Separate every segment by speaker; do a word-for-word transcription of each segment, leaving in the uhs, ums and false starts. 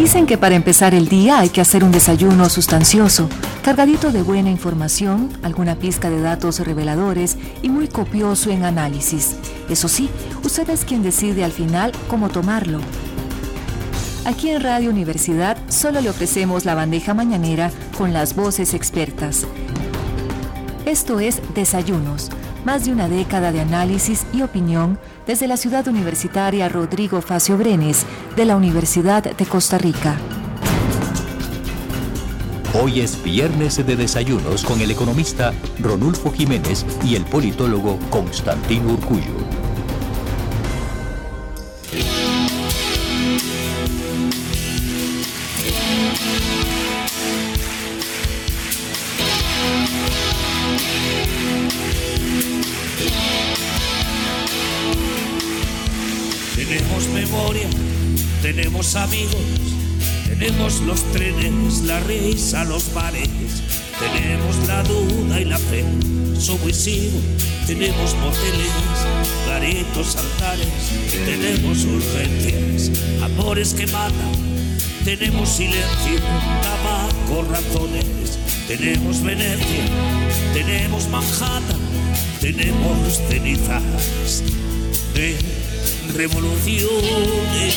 Speaker 1: Dicen que para empezar el día hay que hacer un desayuno sustancioso, cargadito de buena información, alguna pizca de datos reveladores y muy copioso en análisis. Eso sí, usted es quien decide al final cómo tomarlo. Aquí en Radio Universidad solo le ofrecemos la bandeja mañanera con las voces expertas. Esto es Desayunos, más de una década de análisis y opinión desde la ciudad universitaria Rodrigo Facio Brenes de la Universidad de Costa Rica.
Speaker 2: Hoy es viernes de Desayunos con el economista Ronulfo Jiménez y el politólogo Constantino Urcullo.
Speaker 3: Tenemos memoria, tenemos amigos, tenemos los trenes, la risa, los bares, tenemos la duda y la fe, subo y sigo, tenemos moteles, garitos, altares, tenemos urgencias, amores que matan, tenemos silencio, tabaco, razones, tenemos Venecia, tenemos Manhattan, tenemos cenizas de revoluciones.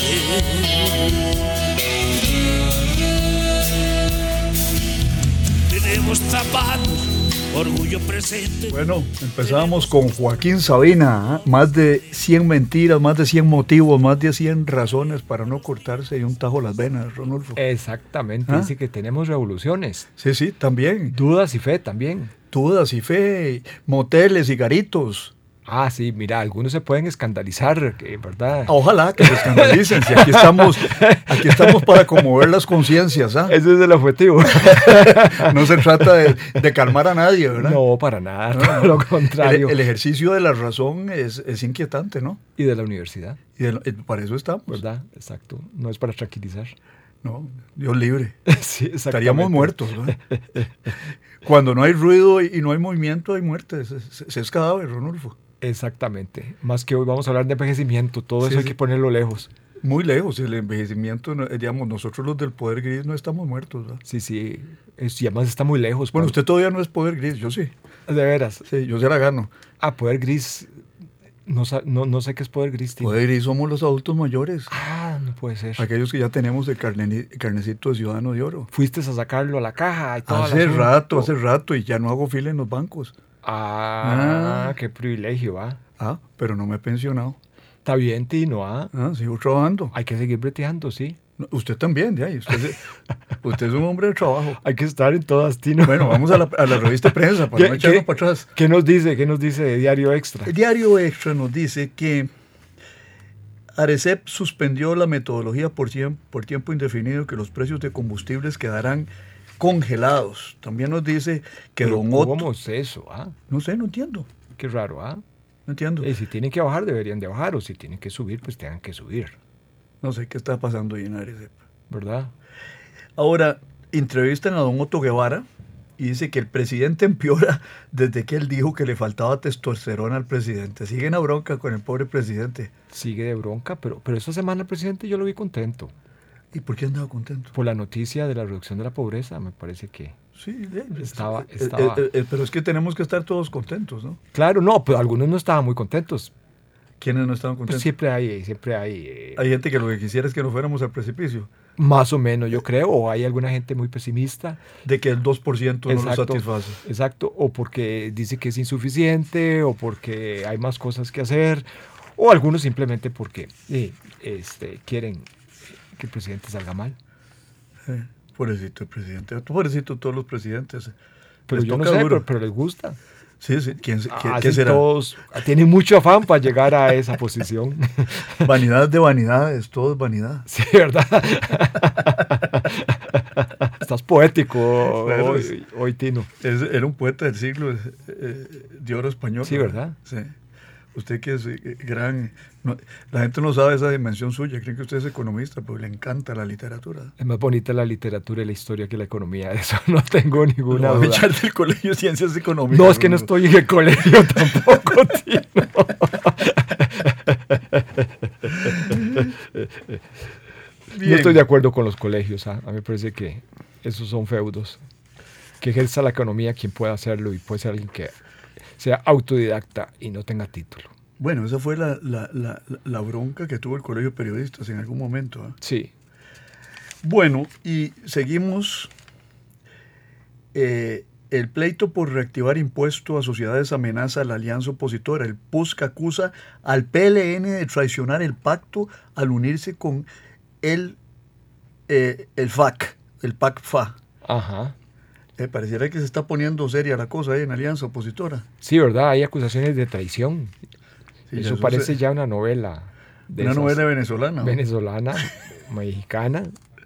Speaker 3: Tenemos zapatos, orgullo presente.
Speaker 4: Bueno, empezamos con Joaquín Sabina, ¿eh? Más de cien mentiras, más de cien motivos, más de cien razones para no cortarse y un tajo las venas, Ronulfo.
Speaker 5: Exactamente,
Speaker 4: ¿Ah?
Speaker 5: Dice que tenemos revoluciones.
Speaker 4: Sí, sí, también.
Speaker 5: Dudas y fe también.
Speaker 4: Dudas y fe, moteles y garitos.
Speaker 5: Ah, sí, mira, algunos se pueden escandalizar, ¿verdad?
Speaker 4: Ojalá que se escandalicen, si aquí estamos, aquí estamos para conmover las conciencias, ¿ah?
Speaker 5: Ese es el objetivo.
Speaker 4: No se trata de, de calmar a nadie, ¿verdad?
Speaker 5: No, para nada,
Speaker 4: No,
Speaker 5: todo
Speaker 4: no.
Speaker 5: lo contrario.
Speaker 4: El, el ejercicio de la razón es, es inquietante, ¿no?
Speaker 5: Y de la universidad,
Speaker 4: Y de, eh, para eso estamos.
Speaker 5: ¿verdad? Exacto, no es para tranquilizar.
Speaker 4: No, Dios libre.
Speaker 5: Sí, exactamente.
Speaker 4: Estaríamos muertos, ¿no? Cuando no hay ruido y, y no hay movimiento, hay muerte. Se, se, se es cadáver, Ronulfo.
Speaker 5: Exactamente, más que hoy vamos a hablar de envejecimiento, todo
Speaker 4: Sí,
Speaker 5: eso hay
Speaker 4: sí.
Speaker 5: que ponerlo lejos.
Speaker 4: Muy lejos, el envejecimiento, no- digamos, nosotros los del poder gris no estamos muertos, ¿verdad?
Speaker 5: Sí, sí, es, y además está muy lejos.
Speaker 4: Bueno,
Speaker 5: Pablo.
Speaker 4: usted todavía no es poder gris, yo sí.
Speaker 5: De veras.
Speaker 4: Sí, yo se la gano.
Speaker 5: Ah, poder gris, no, sa- no, no sé qué es poder gris. tío.
Speaker 4: Poder gris somos los adultos mayores.
Speaker 5: Ah, no puede ser.
Speaker 4: Aquellos que ya tenemos el carne- carnecito de ciudadano de oro.
Speaker 5: Fuiste a sacarlo a la caja y todo. el
Speaker 4: Hace
Speaker 5: asunto.
Speaker 4: rato, hace rato, y ya no hago fila en los bancos.
Speaker 5: Ah,
Speaker 4: Ah.
Speaker 5: qué privilegio, ¿va?
Speaker 4: Ah, pero no me he pensionado.
Speaker 5: Está bien, Tino, ¿ah?
Speaker 4: Ah, sigo trabajando.
Speaker 5: Hay que seguir breteando, sí.
Speaker 4: No, usted también, de ahí. Usted, se- usted es un hombre de trabajo.
Speaker 5: Hay que estar en todas, Tino.
Speaker 4: Bueno, vamos a la, a la revista de prensa para
Speaker 5: ¿Qué-
Speaker 4: no echarnos
Speaker 5: qué-
Speaker 4: para atrás.
Speaker 5: ¿Qué nos dice? ¿Qué nos dice de Diario Extra?
Speaker 4: El Diario Extra nos dice que Arecep suspendió la metodología por, cien- por tiempo indefinido, que los precios de combustibles quedarán congelados. También nos dice que
Speaker 5: Pero
Speaker 4: Don Otto...
Speaker 5: ¿cómo es eso, ah?
Speaker 4: No sé, no entiendo.
Speaker 5: Qué raro, ¿ah?
Speaker 4: No entiendo.
Speaker 5: Y si tienen que bajar, deberían de bajar, o si tienen que subir, pues tengan que subir,
Speaker 4: No sé qué está pasando ahí en Arecep.
Speaker 5: ¿verdad?
Speaker 4: Ahora, entrevistan a Don Otto Guevara y dice que el presidente empeora desde que él dijo que le faltaba testosterona al presidente. Siguen a bronca con el pobre presidente.
Speaker 5: Sigue de bronca, pero, pero esta semana el presidente yo lo vi contento
Speaker 4: ¿Y por qué andaba contento?
Speaker 5: por la noticia de la reducción de la pobreza, me parece que...
Speaker 4: Sí, eh,
Speaker 5: Estaba-
Speaker 4: eh,
Speaker 5: estaba-
Speaker 4: eh, eh, pero es que tenemos que estar todos contentos, ¿no?
Speaker 5: Claro, no, pero algunos no estaban muy contentos.
Speaker 4: ¿Quiénes no estaban
Speaker 5: Pues
Speaker 4: contentos?
Speaker 5: siempre hay, siempre hay, eh,
Speaker 4: Hay gente que lo que quisiera es que no fuéramos al precipicio,
Speaker 5: más o menos, yo creo, o hay alguna gente muy pesimista.
Speaker 4: de que el dos por ciento no lo
Speaker 5: Exacto,
Speaker 4: satisface.
Speaker 5: exacto, o porque dice que es insuficiente, o porque hay más cosas que hacer, o algunos simplemente porque eh, este, quieren que el presidente salga mal.
Speaker 4: Eh, pobrecito el presidente, pobrecito todos los presidentes.
Speaker 5: Pero
Speaker 4: Les
Speaker 5: yo no
Speaker 4: toca
Speaker 5: sé,
Speaker 4: duro.
Speaker 5: pero, pero les gusta.
Speaker 4: Sí, sí. ¿Quién, se- quién-
Speaker 5: Así
Speaker 4: qué será?
Speaker 5: todos tienen mucho afán para llegar a esa posición.
Speaker 4: Vanidad de vanidades, todo es vanidad.
Speaker 5: Sí, ¿verdad? Estás poético
Speaker 4: Claro,
Speaker 5: hoy,
Speaker 4: es-
Speaker 5: hoy, Tino.
Speaker 4: Es- era un poeta del siglo eh, de oro español.
Speaker 5: Sí, ¿verdad?
Speaker 4: Sí. Usted que es eh, gran... no- la gente no sabe esa dimensión suya, creen que usted es economista, pero le encanta la literatura.
Speaker 5: Es más bonita la literatura y la historia que la economía. De eso no tengo ninguna
Speaker 4: Lo va a
Speaker 5: duda.
Speaker 4: echar del colegio de ciencias económicas.
Speaker 5: No, es que no estoy en el colegio tampoco, Tino. No estoy de acuerdo con los colegios. ¿ah? A mí me parece que esos son feudos. Que ejerza la economía quien pueda hacerlo y puede ser alguien que sea autodidacta y no tenga título.
Speaker 4: Bueno, esa fue la, la, la, la bronca que tuvo el Colegio de Periodistas en algún momento. ¿eh?
Speaker 5: Sí.
Speaker 4: Bueno, y seguimos. Eh, el pleito por reactivar impuesto a sociedades amenaza a la alianza opositora. El P U S C acusa al P L N de traicionar el pacto al unirse con el, eh, el F A C, el P A C-F A.
Speaker 5: Ajá.
Speaker 4: Eh, pareciera que se está poniendo seria la cosa ahí en alianza opositora.
Speaker 5: Sí, ¿verdad? Hay acusaciones de traición.
Speaker 4: Sí,
Speaker 5: eso, eso
Speaker 4: parece
Speaker 5: se... ya una novela.
Speaker 4: De una novela venezolana.
Speaker 5: Venezolana, mexicana.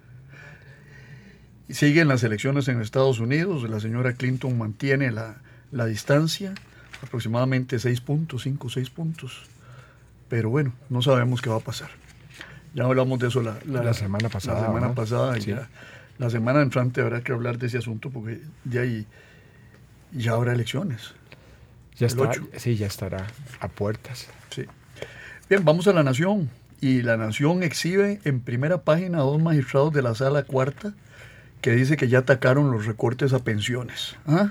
Speaker 4: Siguen las elecciones en Estados Unidos. La señora Clinton mantiene la, la distancia, aproximadamente seis puntos, cinco o seis puntos. Pero bueno, no sabemos qué va a pasar. Ya hablamos de eso la, la,
Speaker 5: la semana pasada.
Speaker 4: La semana
Speaker 5: ¿no?
Speaker 4: pasada.
Speaker 5: Sí.
Speaker 4: Ya, la semana entrante habrá que hablar de ese asunto porque de ahí ya habrá elecciones.
Speaker 5: Ya está, sí, ya estará a puertas.
Speaker 4: Sí. Bien, vamos a La Nación. Y La Nación exhibe en primera página a dos magistrados de la Sala Cuarta que dice que ya atacaron los recortes a pensiones. ¿Ah?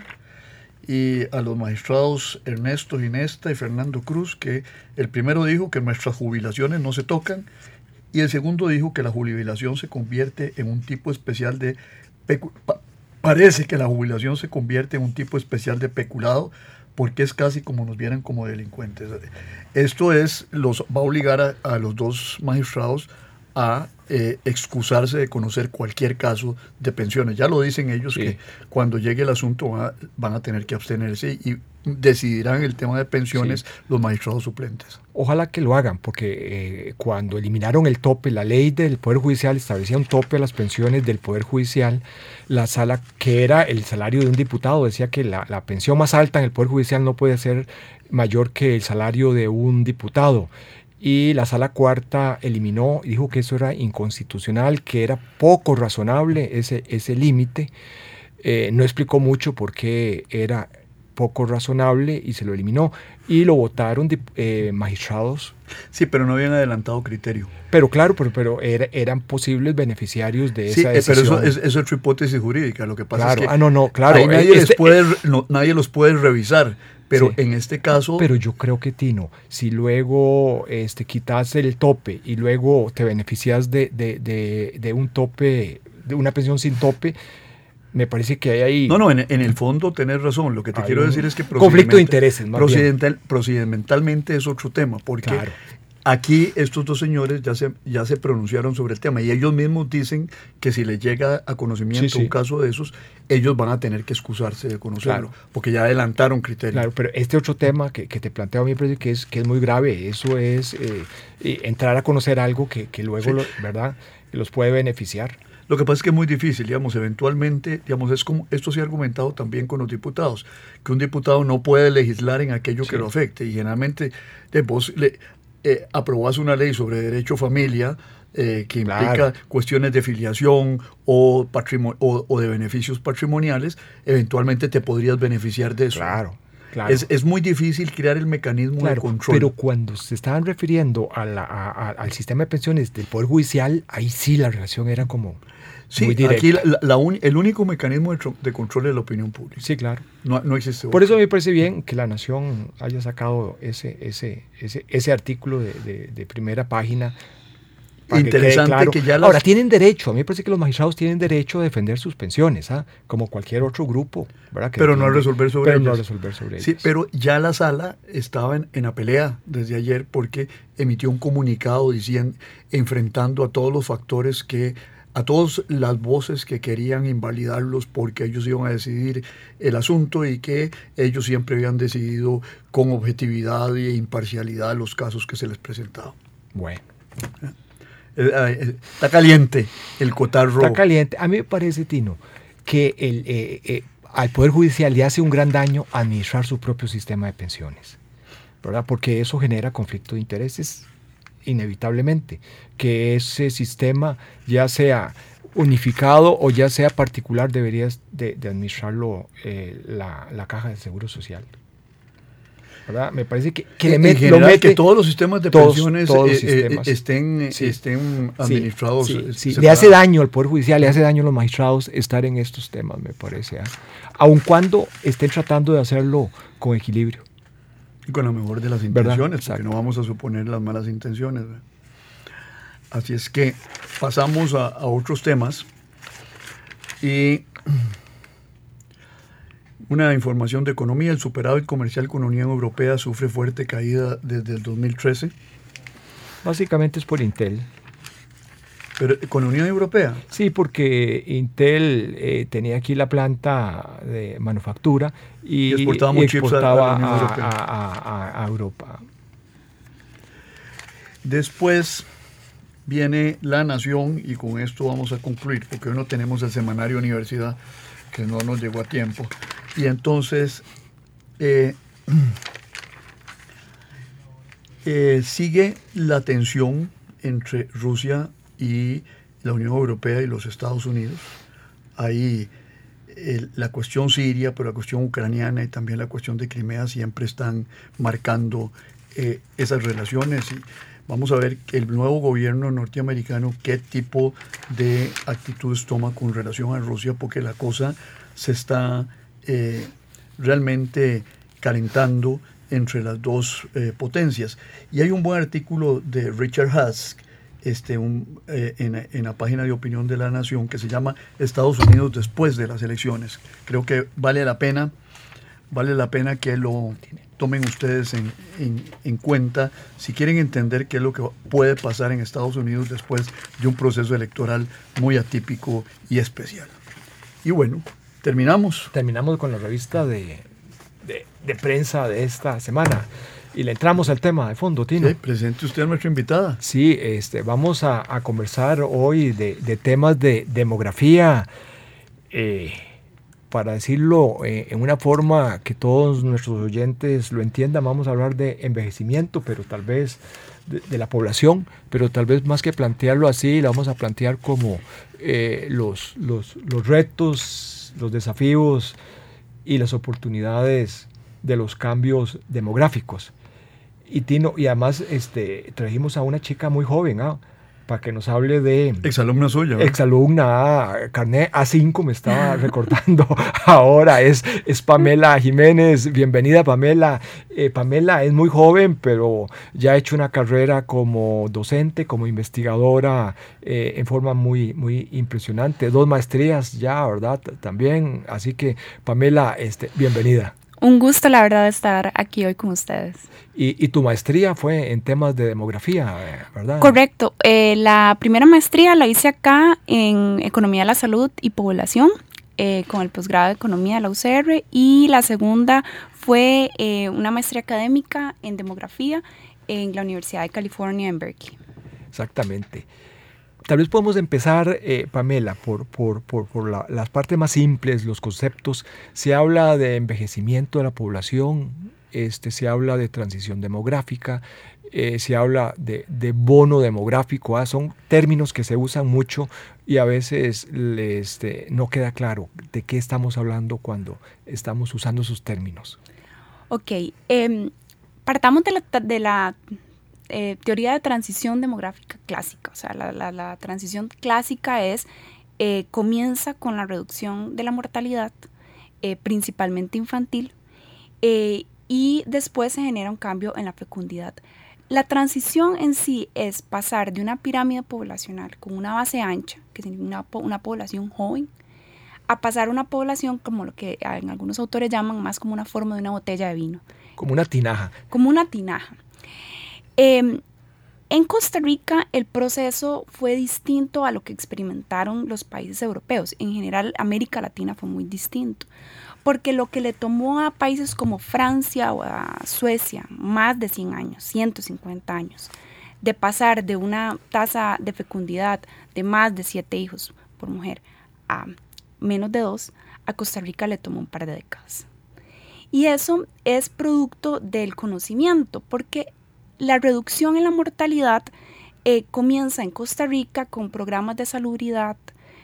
Speaker 4: Y a los magistrados Ernesto Ginesta y Fernando Cruz, que el primero dijo que nuestras jubilaciones no se tocan, y el segundo dijo que la jubilación se convierte en un tipo especial de... Pecu- pa- parece que la jubilación se convierte en un tipo especial de peculado, porque es casi como nos vieran como delincuentes. Esto es los va a obligar a, a los dos magistrados a eh, excusarse de conocer cualquier caso de pensiones. Ya lo dicen ellos, sí, que cuando llegue el asunto van a, van a tener que abstenerse y decidirán el tema de pensiones, sí, los magistrados suplentes.
Speaker 5: Ojalá que lo hagan, porque eh, cuando eliminaron el tope, la ley del Poder Judicial establecía un tope a las pensiones del Poder Judicial. La sala, que era el salario de un diputado, decía que la, la pensión más alta en el Poder Judicial no puede ser mayor que el salario de un diputado. Y la Sala Cuarta eliminó, dijo que eso era inconstitucional, que era poco razonable ese, ese límite. Eh, no explicó mucho por qué era poco razonable y se lo eliminó. Y lo votaron eh, magistrados.
Speaker 4: Sí, pero no habían adelantado criterio.
Speaker 5: Pero claro, pero, pero era, eran posibles beneficiarios de
Speaker 4: sí,
Speaker 5: esa decisión.
Speaker 4: Sí, pero eso es, es otra hipótesis jurídica. Lo que pasa
Speaker 5: claro.
Speaker 4: es que
Speaker 5: ah, no, no, claro.
Speaker 4: ahí nadie,
Speaker 5: este,
Speaker 4: les puede, no, nadie los puede revisar. Pero
Speaker 5: sí,
Speaker 4: en este caso...
Speaker 5: Pero yo creo que, Tino, si luego este, quitas el tope y luego te beneficias de, de, de, de un tope, de una pensión sin tope, me parece que hay ahí...
Speaker 4: No, no, en, en el fondo tenés razón. Lo que te quiero decir es que...
Speaker 5: Conflicto de intereses, más
Speaker 4: procedimental, procedimentalmente es otro tema, porque...
Speaker 5: Claro.
Speaker 4: Aquí estos dos señores ya se, ya se pronunciaron sobre el tema y ellos mismos dicen que si les llega a conocimiento sí, sí. un caso de esos, ellos van a tener que excusarse de conocerlo, claro, porque ya adelantaron criterios.
Speaker 5: Claro, pero este otro tema que, que te planteo a mí me parece que es, que es muy grave. Eso es eh, entrar a conocer algo que, que luego, sí. lo, ¿verdad?, los puede beneficiar.
Speaker 4: Lo que pasa es que es muy difícil, digamos, eventualmente, digamos, es como, esto se ha argumentado también con los diputados, que un diputado no puede legislar en aquello sí. que lo afecte y generalmente de vos le... Eh, aprobás una ley sobre derecho a familia eh, que implica claro. cuestiones de filiación o, patrimo- o, o de beneficios patrimoniales, eventualmente te podrías beneficiar de eso.
Speaker 5: Claro, claro.
Speaker 4: Es, es muy difícil crear el mecanismo claro, de control.
Speaker 5: Pero cuando se estaban refiriendo a la, a, a, al sistema de pensiones del Poder Judicial, ahí sí la relación era como...
Speaker 4: Sí,
Speaker 5: muy directa.
Speaker 4: aquí la, la un, el único mecanismo de, tro- de control es la opinión pública.
Speaker 5: Sí, claro.
Speaker 4: No, no existe
Speaker 5: Por eso me parece bien que La Nación haya sacado ese, ese, ese, ese artículo de, de, de primera página.
Speaker 4: Interesante que, claro. que ya las...
Speaker 5: Ahora, tienen derecho, a mí me parece que los magistrados tienen derecho a defender sus pensiones, ¿ah? Como cualquier otro grupo, ¿verdad? Que
Speaker 4: pero no a resolver sobre
Speaker 5: pero
Speaker 4: ellas.
Speaker 5: no a resolver sobre ellas.
Speaker 4: Sí, pero ya la sala estaba en, en la pelea desde ayer porque emitió un comunicado diciendo, enfrentando a todos los factores que... a todas las voces que querían invalidarlos porque ellos iban a decidir el asunto y que ellos siempre habían decidido con objetividad e imparcialidad los casos que se les presentaban.
Speaker 5: Bueno.
Speaker 4: Está caliente el cotarro.
Speaker 5: Está caliente. A mí me parece, Tino, que el, eh, eh, al Poder Judicial le hace un gran daño administrar su propio sistema de pensiones, ¿verdad? Porque eso genera conflicto de intereses inevitablemente, que ese sistema ya sea unificado o ya sea particular debería de, de administrarlo eh, la, la Caja de Seguro Social. ¿verdad? Me parece que, que
Speaker 4: en,
Speaker 5: le met,
Speaker 4: en general,
Speaker 5: lo mete,
Speaker 4: que todos los sistemas de
Speaker 5: todos,
Speaker 4: pensiones
Speaker 5: todos
Speaker 4: eh,
Speaker 5: los sistemas.
Speaker 4: Eh, estén,
Speaker 5: sí.
Speaker 4: estén administrados.
Speaker 5: Sí, sí, sí.
Speaker 4: Se
Speaker 5: Le hace daño al Poder Judicial, le hace daño a los magistrados estar en estos temas, me parece. ¿eh? Aun cuando estén tratando de hacerlo con equilibrio.
Speaker 4: Y con la mejor de las intenciones, porque no vamos a suponer las malas intenciones. ¿verdad? Así es que pasamos a, a otros temas. Y una información de economía: el superávit comercial con la Unión Europea sufre fuerte caída desde el dos mil trece.
Speaker 5: Básicamente es por Intel.
Speaker 4: ¿Pero con la Unión Europea?
Speaker 5: Sí, porque Intel eh, tenía aquí la planta de manufactura y,
Speaker 4: y exportaba,
Speaker 5: y
Speaker 4: chips
Speaker 5: exportaba
Speaker 4: a, a, la Unión
Speaker 5: a,
Speaker 4: Europea.
Speaker 5: A, a, a Europa.
Speaker 4: Después viene La Nación, y con esto vamos a concluir, porque hoy no tenemos el semanario Universidad, que no nos llegó a tiempo. Y entonces eh, eh, sigue la tensión entre Rusia y la Unión Europea y los Estados Unidos. Ahí eh, la cuestión siria, pero la cuestión ucraniana y también la cuestión de Crimea siempre están marcando eh, esas relaciones. Y vamos a ver el nuevo gobierno norteamericano qué tipo de actitudes toma con relación a Rusia, porque la cosa se está eh, realmente calentando entre las dos eh, potencias. Y hay un buen artículo de Richard Husk este, un, eh, en, en la página de opinión de La Nación, que se llama Estados Unidos después de las elecciones. Creo que vale la pena, vale la pena que lo tomen ustedes en, en, en cuenta si quieren entender qué es lo que puede pasar en Estados Unidos después de un proceso electoral muy atípico y especial. Y bueno, terminamos.
Speaker 5: Terminamos con la revista de, de, de prensa de esta semana. Y le entramos al tema de fondo, Tino.
Speaker 4: Sí, presente usted a nuestra invitada.
Speaker 5: Sí, este, vamos a, a conversar hoy de, de temas de demografía, eh, para decirlo eh, en una forma que todos nuestros oyentes lo entiendan. Vamos a hablar de envejecimiento, pero tal vez de, de la población, pero tal vez más que plantearlo así, la vamos a plantear como eh, los, los, los retos, los desafíos y las oportunidades de los cambios demográficos. Y Tino, y además este, trajimos a una chica muy joven, ¿ah? Para que nos hable de...
Speaker 4: Exalumna suya. ¿verdad?
Speaker 5: Exalumna, ah, carnet A cinco me estaba recordando ahora, es, es Pamela Jiménez. Bienvenida, Pamela. Eh, Pamela es muy joven, pero ya ha hecho una carrera como docente, como investigadora, eh, en forma muy, muy impresionante. Dos maestrías ya, ¿verdad? También, así que Pamela, este, bienvenida.
Speaker 6: Un gusto, la verdad, estar aquí hoy con ustedes.
Speaker 5: Y, y tu maestría fue en temas de demografía, ¿verdad?
Speaker 6: Correcto. Eh, la primera maestría la hice acá en Economía de la Salud y Población, eh, con el posgrado de Economía de la U C R. Y la segunda fue eh, una maestría académica en demografía en la Universidad de California en Berkeley.
Speaker 5: Exactamente. Tal vez podemos empezar, eh, Pamela, por, por, por, por la, las partes más simples, los conceptos. Se habla de envejecimiento de la población, este, se habla de transición demográfica, eh, se habla de, de bono demográfico. ¿ah? Son términos que se usan mucho y a veces este, no queda claro de qué estamos hablando cuando estamos usando esos términos.
Speaker 6: Ok, eh, partamos de la... De la Eh, teoría de transición demográfica clásica. O sea, la, la, la transición clásica es, eh, comienza con la reducción de la mortalidad, eh, principalmente infantil, eh, y después se genera un cambio en la fecundidad. La transición en sí es pasar de una pirámide poblacional con una base ancha, que significa una, una población joven, a pasar a una población como lo que en algunos autores llaman más como una forma de una botella de vino.
Speaker 5: Como una tinaja.
Speaker 6: Como una tinaja. Eh, en Costa Rica el proceso fue distinto a lo que experimentaron los países europeos. En general, América Latina fue muy distinto, porque lo que le tomó a países como Francia o a Suecia más de cien años, ciento cincuenta años, de pasar de una tasa de fecundidad de más de siete hijos por mujer a menos de dos, a Costa Rica le tomó un par de décadas. Y eso es producto del conocimiento, porque la reducción en la mortalidad eh, comienza en Costa Rica con programas de salubridad,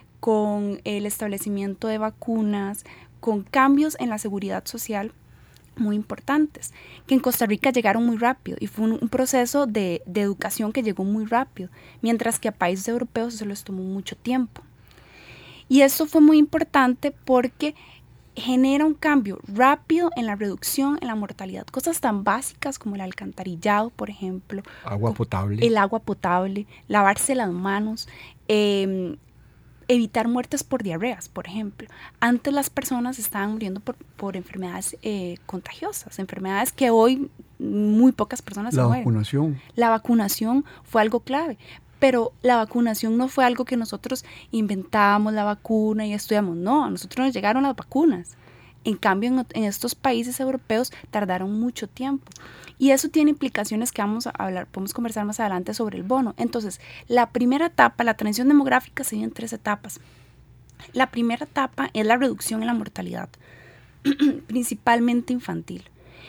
Speaker 6: con el establecimiento de vacunas, con cambios en la seguridad social, muy importantes, que en Costa Rica llegaron muy rápido y fue un, un proceso de, de educación que llegó muy rápido, mientras que a países europeos eso les tomó mucho tiempo. Y esto fue muy importante porque genera un cambio rápido en la reducción en la mortalidad, cosas tan básicas como el alcantarillado, por ejemplo,
Speaker 5: agua potable,
Speaker 6: el agua potable, lavarse las manos, eh, evitar muertes por diarreas, por ejemplo. Antes las personas estaban muriendo por, por enfermedades eh, contagiosas, enfermedades que hoy muy pocas personas se mueren.
Speaker 4: La vacunación.
Speaker 6: La vacunación fue algo clave, pero la vacunación no fue algo que nosotros inventábamos la vacuna y estudiamos. No, a nosotros nos llegaron las vacunas. En cambio, en, en estos países europeos tardaron mucho tiempo. Y eso tiene implicaciones que vamos a hablar, podemos conversar más adelante sobre el bono. Entonces, la primera etapa, la transición demográfica, se dio en tres etapas. La primera etapa es la reducción en la mortalidad, principalmente infantil.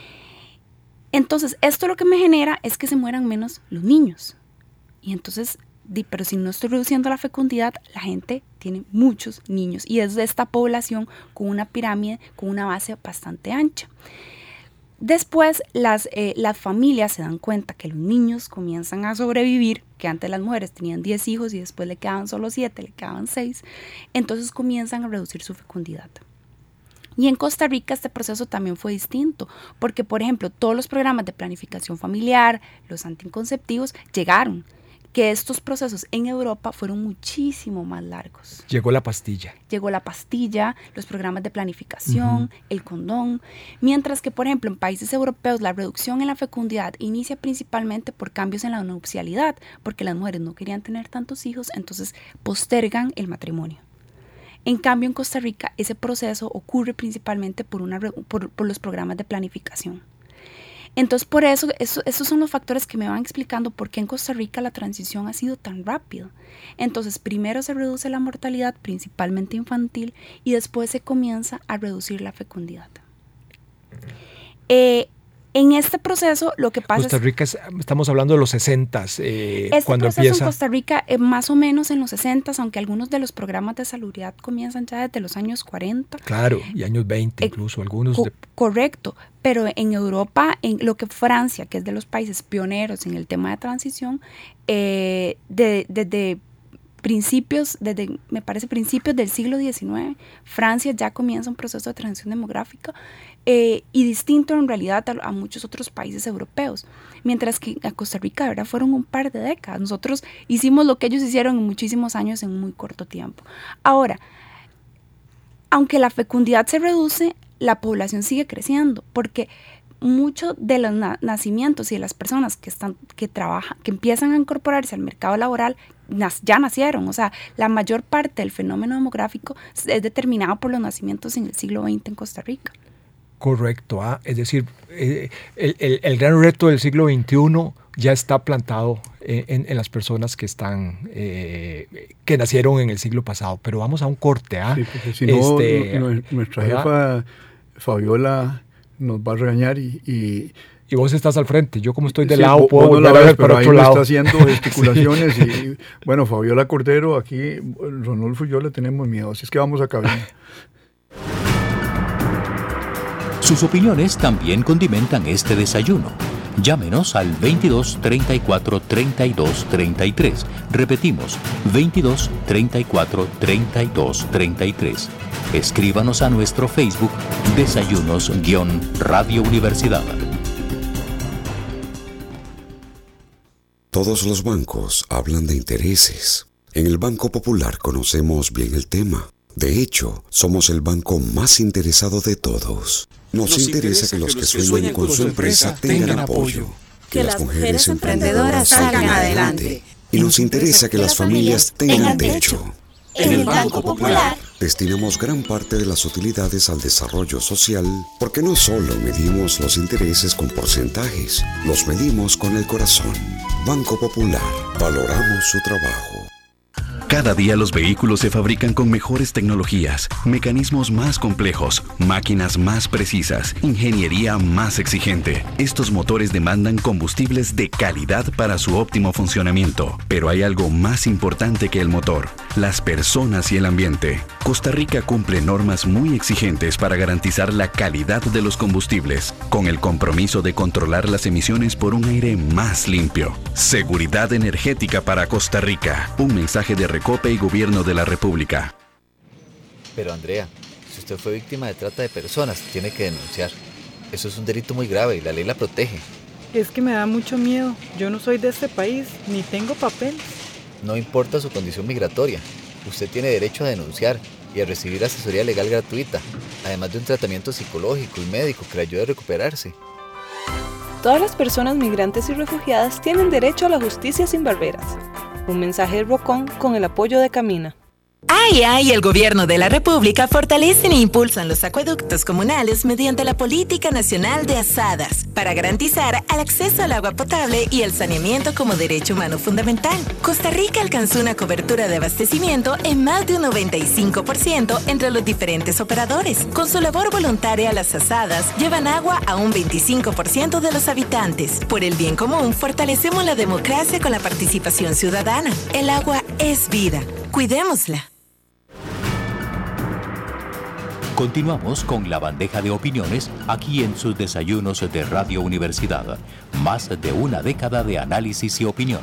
Speaker 6: Entonces, esto lo que me genera es que se mueran menos los niños. Y entonces, pero si no estoy reduciendo la fecundidad, la gente tiene muchos niños. Y es de esta población con una pirámide, con una base bastante ancha. Después las, eh, las familias se dan cuenta que los niños comienzan a sobrevivir, que antes las mujeres tenían diez hijos y después le quedaban solo siete, le quedaban seis, entonces comienzan a reducir su fecundidad. Y en Costa Rica este proceso también fue distinto, porque por ejemplo todos los programas de planificación familiar, los anticonceptivos, llegaron. Que estos procesos en Europa fueron muchísimo más largos.
Speaker 5: Llegó la pastilla.
Speaker 6: Llegó la pastilla, los programas de planificación, uh-huh. el condón. Mientras que, por ejemplo, en países europeos la reducción en la fecundidad inicia principalmente por cambios en la nupcialidad, porque las mujeres no querían tener tantos hijos, entonces postergan el matrimonio. En cambio, en Costa Rica ese proceso ocurre principalmente por, una, por, por los programas de planificación. Entonces, por eso, eso, esos son los factores que me van explicando por qué en Costa Rica la transición ha sido tan rápida. Entonces, primero se reduce la mortalidad, principalmente infantil, y después se comienza a reducir la fecundidad. Eh, en este proceso, lo que pasa
Speaker 5: Costa Rica, es, estamos hablando de los sesentas, eh,
Speaker 6: este
Speaker 5: cuando
Speaker 6: proceso
Speaker 5: empieza...
Speaker 6: en Costa Rica, eh, más o menos en los sesentas, aunque algunos de los programas de salubridad comienzan ya desde los años cuarenta.
Speaker 5: Claro, y años veinte incluso, eh, algunos...
Speaker 6: Co-
Speaker 5: de...
Speaker 6: Correcto, pero en Europa, en lo que Francia, que es de los países pioneros en el tema de transición, eh, desde de, de principios, desde, me parece principios del siglo diecinueve, Francia ya comienza un proceso de transición demográfica eh, y distinto en realidad a, a muchos otros países europeos, mientras que a Costa Rica de verdad fueron un par de décadas. Nosotros hicimos lo que ellos hicieron en muchísimos años en muy corto tiempo. Ahora, aunque la fecundidad se reduce, la población sigue creciendo, porque muchos de los na- nacimientos y de las personas que están, que trabajan, que empiezan a incorporarse al mercado laboral, nas- ya nacieron. O sea, la mayor parte del fenómeno demográfico es determinado por los nacimientos en el siglo veinte en Costa Rica.
Speaker 5: Correcto, ah, es decir, eh, el, el, el gran reto del siglo veintiuno ya está plantado eh, en, en las personas que están, eh, que nacieron en el siglo pasado. Pero vamos a un corte, ¿ah?
Speaker 4: Sí, porque si no,
Speaker 5: este,
Speaker 4: no, nuestra jefa Fabiola nos va a regañar y, y
Speaker 5: y vos estás al frente, yo como estoy de
Speaker 4: sí,
Speaker 5: lado
Speaker 4: vos,
Speaker 5: puedo
Speaker 4: vos
Speaker 5: volver
Speaker 4: no
Speaker 5: a ver
Speaker 4: ves,
Speaker 5: para otro lado.
Speaker 4: Está haciendo gesticulaciones sí. y bueno, Fabiola Cordero, aquí Ronulfo y yo le tenemos miedo, así es que vamos a cabina.
Speaker 2: Sus opiniones también condimentan este desayuno. Llámenos al veintidós, treinta y cuatro, treinta y dos, treinta y tres. Repetimos, veintidós, treinta y cuatro, treinta y dos, treinta y tres. Escríbanos a nuestro Facebook, Desayunos-Radio Universidad.
Speaker 7: Todos los bancos hablan de intereses. En el Banco Popular conocemos bien el tema. De hecho, somos el banco más interesado de todos. Nos, Nos interesa, interesa que los que sueñan, sueñan con su empresa tengan apoyo, que, que las mujeres emprendedoras salgan adelante. Y nos interesa que las familias tengan techo. En el Banco Popular destinamos gran parte de las utilidades al desarrollo social, porque no solo medimos los intereses con porcentajes, los medimos con el corazón. Banco Popular, valoramos su trabajo.
Speaker 8: Cada día los vehículos se fabrican con mejores tecnologías, mecanismos más complejos, máquinas más precisas, ingeniería más exigente. Estos motores demandan combustibles de calidad para su óptimo funcionamiento. Pero hay algo más importante que el motor: las personas y el ambiente. Costa Rica cumple normas muy exigentes para garantizar la calidad de los combustibles, con el compromiso de controlar las emisiones por un aire más limpio. Seguridad energética para Costa Rica. Un mensaje de Recope y Gobierno de la República.
Speaker 9: Pero Andrea, si usted fue víctima de trata de personas, tiene que denunciar. Eso es un delito muy grave y la ley la protege.
Speaker 10: Es que me da mucho miedo. Yo no soy de este país, ni tengo papel.
Speaker 9: No importa su condición migratoria, usted tiene derecho a denunciar y a recibir asesoría legal gratuita, además de un tratamiento psicológico y médico que le ayude a recuperarse.
Speaker 11: Todas las personas migrantes y refugiadas tienen derecho a la justicia sin barreras. Un mensaje de ROCON con el apoyo de Camina.
Speaker 12: Ay, ay, el gobierno de la República fortalecen e impulsan los acueductos comunales mediante la Política Nacional de Asadas para garantizar el acceso al agua potable y el saneamiento como derecho humano fundamental. Costa Rica alcanzó una cobertura de abastecimiento en más de un noventa y cinco por ciento entre los diferentes operadores. Con su labor voluntaria, las asadas llevan agua a un veinticinco por ciento de los habitantes. Por el bien común, fortalecemos la democracia con la participación ciudadana. El agua es vida. Cuidémosla.
Speaker 2: Continuamos con la bandeja de opiniones aquí en sus desayunos de Radio Universidad. Más de una década de análisis y opinión.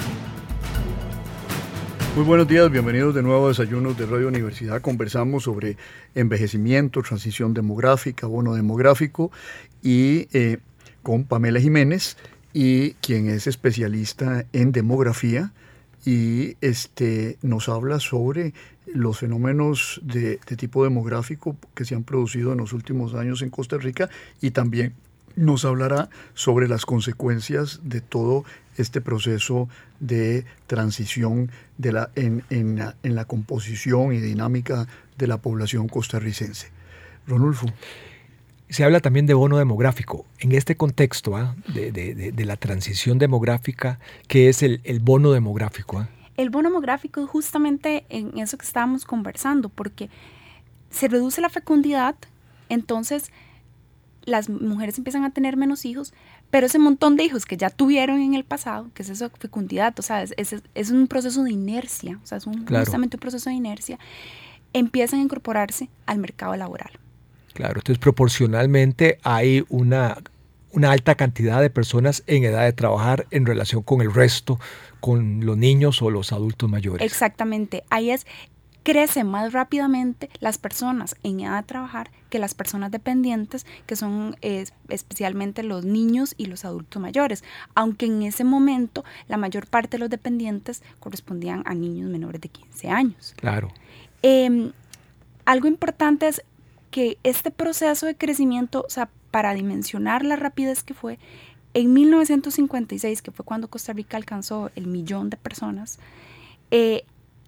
Speaker 4: Muy buenos días, bienvenidos de nuevo a Desayunos de Radio Universidad. Conversamos sobre envejecimiento, transición demográfica, bono demográfico y eh, con Pamela Jiménez, y quien es especialista en demografía y este, nos habla sobre los fenómenos de, de tipo demográfico que se han producido en los últimos años en Costa Rica, y también nos hablará sobre las consecuencias de todo este proceso de transición de la, en, en, la, en la composición y dinámica de la población costarricense. Ronulfo.
Speaker 5: Se habla también de bono demográfico. En este contexto ¿eh? de, de, de, de la transición demográfica, ¿qué es el, el bono demográfico? ¿eh?
Speaker 6: El bono demográfico es justamente en eso que estábamos conversando, porque se reduce la fecundidad, entonces las mujeres empiezan a tener menos hijos, pero ese montón de hijos que ya tuvieron en el pasado, que es eso, fecundidad, o sea, es, es, es un proceso de inercia, o sea, es un, claro. justamente un proceso de inercia, empiezan a incorporarse al mercado laboral.
Speaker 5: Claro, entonces proporcionalmente hay una, una alta cantidad de personas en edad de trabajar en relación con el resto, con los niños o los adultos mayores.
Speaker 6: Exactamente, ahí es, crece más rápidamente las personas en edad de trabajar que las personas dependientes, que son eh, especialmente los niños y los adultos mayores, aunque en ese momento la mayor parte de los dependientes correspondían a niños menores de quince años.
Speaker 5: Claro.
Speaker 6: Eh, algo importante es que este proceso de crecimiento, o sea, para dimensionar la rapidez que fue, en mil novecientos cincuenta y seis, que fue cuando Costa Rica alcanzó el millón de personas, eh,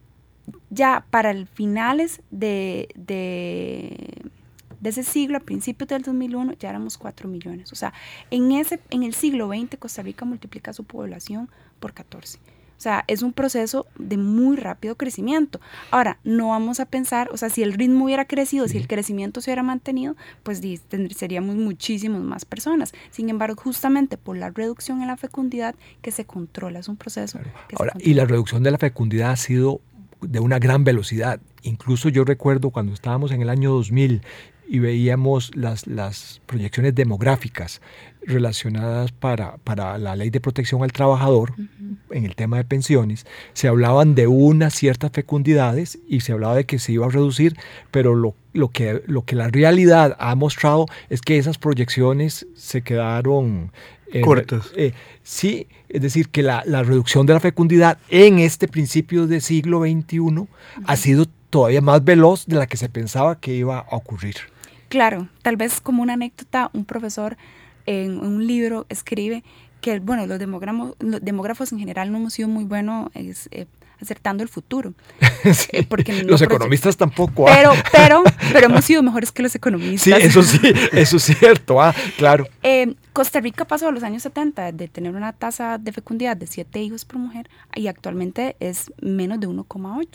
Speaker 6: ya para el finales de, de, de ese siglo, a principios del dos mil uno, ya éramos cuatro millones. O sea, en, ese, en el siglo veinte, Costa Rica multiplica su población por catorce. O sea, es un proceso de muy rápido crecimiento. Ahora, no vamos a pensar, o sea, si el ritmo hubiera crecido, si el crecimiento se hubiera mantenido, pues seríamos muchísimas más personas. Sin embargo, justamente por la reducción en la fecundidad que se controla, es un proceso
Speaker 5: claro.
Speaker 6: que
Speaker 5: Ahora,
Speaker 6: se controla.
Speaker 5: Y la reducción de la fecundidad ha sido de una gran velocidad. Incluso yo recuerdo cuando estábamos en el año dos mil y veíamos las, las proyecciones demográficas relacionadas para, para la ley de protección al trabajador, uh-huh. en el tema de pensiones, se hablaban de unas ciertas fecundidades y se hablaba de que se iba a reducir, pero lo, lo, que, lo que la realidad ha mostrado es que esas proyecciones se quedaron
Speaker 4: Eh, cortas.
Speaker 5: Eh, sí, es decir, que la, la reducción de la fecundidad en este principio del siglo veintiuno uh-huh. ha sido todavía más veloz de la que se pensaba que iba a ocurrir.
Speaker 6: Claro, tal vez como una anécdota, un profesor en un libro escribe que, bueno, los, los demógrafos en general no hemos sido muy buenos es, eh, acertando el futuro.
Speaker 5: Sí,
Speaker 6: eh, porque
Speaker 5: no los economistas proye- tampoco.
Speaker 6: Pero, pero, pero hemos sido mejores que los economistas.
Speaker 5: Sí, eso sí, eso es cierto, ah, claro.
Speaker 6: Eh, Costa Rica pasó a los años setenta de tener una tasa de fecundidad de siete hijos por mujer y actualmente es menos de uno coma ocho. O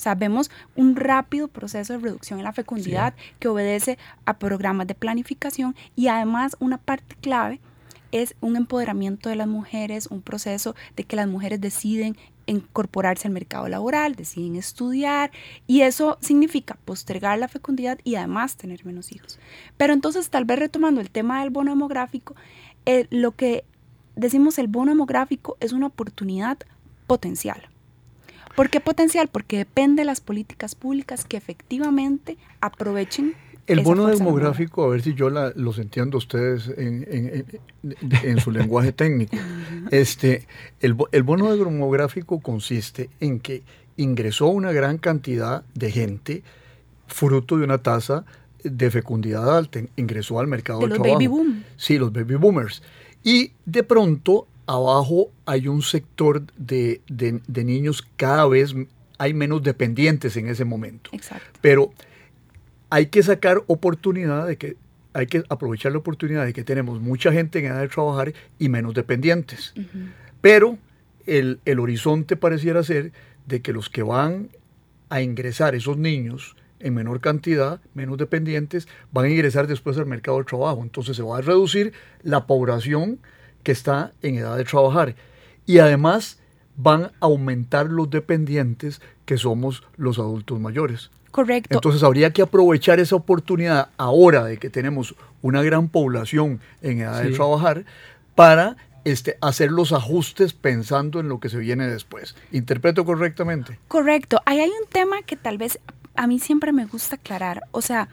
Speaker 6: sea, vemos un rápido proceso de reducción en la fecundidad sí. que obedece a programas de planificación y además una parte clave es un empoderamiento de las mujeres, un proceso de que las mujeres deciden incorporarse al mercado laboral, deciden estudiar y eso significa postergar la fecundidad y además tener menos hijos. Pero entonces tal vez retomando el tema del bono demográfico, eh, lo que decimos el bono demográfico es una oportunidad potencial. ¿Por qué potencial? Porque depende de las políticas públicas que efectivamente aprovechen.
Speaker 4: El bono demográfico, a ver si yo la, los entiendo a ustedes en, en, en, en su lenguaje técnico. Este, el, el bono demográfico consiste en que ingresó una gran cantidad de gente fruto de una tasa de fecundidad alta, ingresó al mercado
Speaker 6: de
Speaker 4: del
Speaker 6: los
Speaker 4: trabajo.
Speaker 6: Baby boom.
Speaker 4: Sí, los baby boomers. Y de pronto abajo hay un sector de, de, de niños, cada vez hay menos dependientes en ese momento.
Speaker 6: Exacto.
Speaker 4: Pero hay que sacar oportunidad de que, hay que aprovechar la oportunidad de que tenemos mucha gente en edad de trabajar y menos dependientes. Uh-huh. Pero el, el horizonte pareciera ser de que los que van a ingresar, esos niños en menor cantidad, menos dependientes, van a ingresar después al mercado del trabajo. Entonces se va a reducir la población que está en edad de trabajar. Y además van a aumentar los dependientes que somos los adultos mayores.
Speaker 6: Correcto.
Speaker 4: Entonces habría que aprovechar esa oportunidad ahora de que tenemos una gran población en edad sí. de trabajar para este, hacer los ajustes pensando en lo que se viene después. ¿Interpreto correctamente?
Speaker 6: Correcto. Ahí hay un tema que tal vez a mí siempre me gusta aclarar. O sea,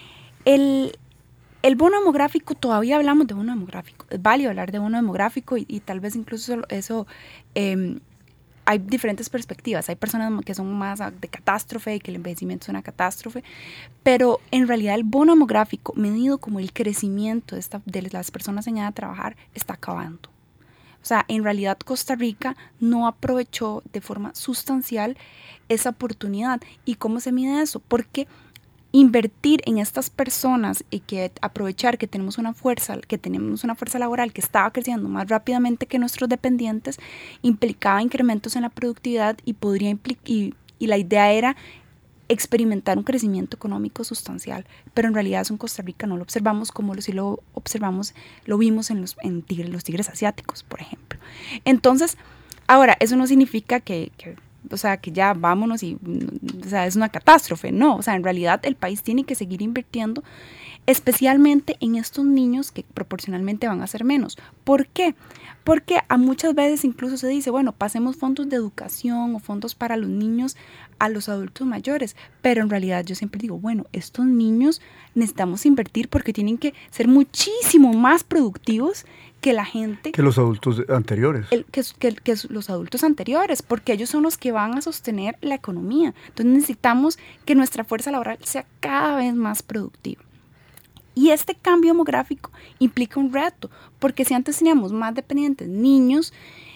Speaker 6: el, el bono demográfico, todavía hablamos de bono demográfico. Es válido hablar de bono demográfico y, y tal vez incluso eso... Eh, hay diferentes perspectivas, hay personas que son más de catástrofe y que el envejecimiento es una catástrofe, pero en realidad el bono demográfico, medido como el crecimiento de, esta, de las personas en edad de trabajar, está acabando. O sea, en realidad Costa Rica no aprovechó de forma sustancial esa oportunidad. ¿Y cómo se mide eso? Porque invertir en estas personas y que aprovechar que tenemos una fuerza, que tenemos una fuerza laboral que estaba creciendo más rápidamente que nuestros dependientes, implicaba incrementos en la productividad y podría impli- y, y la idea era experimentar un crecimiento económico sustancial, pero en realidad eso en Costa Rica no lo observamos como lo, si lo observamos, lo vimos en los, en tigres, los tigres asiáticos, por ejemplo. Entonces, ahora, eso no significa que, que o sea, que ya vámonos y, o sea, es una catástrofe, no, o sea, en realidad el país tiene que seguir invirtiendo, especialmente en estos niños que proporcionalmente van a ser menos. ¿Por qué? Porque a muchas veces incluso se dice, bueno, pasemos fondos de educación o fondos para los niños a los adultos mayores, pero en realidad yo siempre digo, bueno, estos niños necesitamos invertir porque tienen que ser muchísimo más productivos que la gente...
Speaker 4: Que los adultos anteriores.
Speaker 6: El, que, que, que los adultos anteriores, porque ellos son los que van a sostener la economía. Entonces necesitamos que nuestra fuerza laboral sea cada vez más productiva. Y este cambio demográfico implica un reto, porque si antes teníamos más dependientes niños,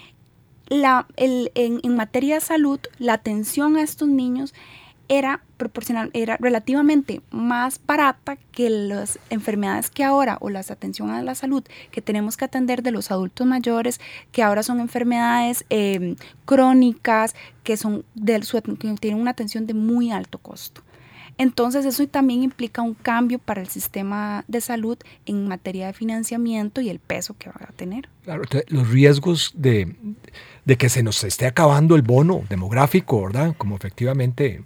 Speaker 6: la, el, en, en materia de salud, la atención a estos niños era proporcional, era relativamente más barata que las enfermedades que ahora, o las atención a la salud que tenemos que atender de los adultos mayores, que ahora son enfermedades eh, crónicas, que, son de, que tienen una atención de muy alto costo. Entonces eso también implica un cambio para el sistema de salud en materia de financiamiento y el peso que va a tener.
Speaker 5: Claro, los riesgos de, de que se nos esté acabando el bono demográfico, ¿verdad? Como efectivamente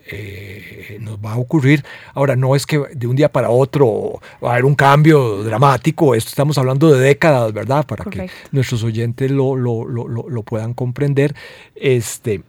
Speaker 5: eh, nos va a ocurrir. Ahora, no es que de un día para otro va a haber un cambio dramático, esto estamos hablando de décadas, ¿verdad? Para Correcto. Que nuestros oyentes lo, lo, lo, lo, lo puedan comprender. Este,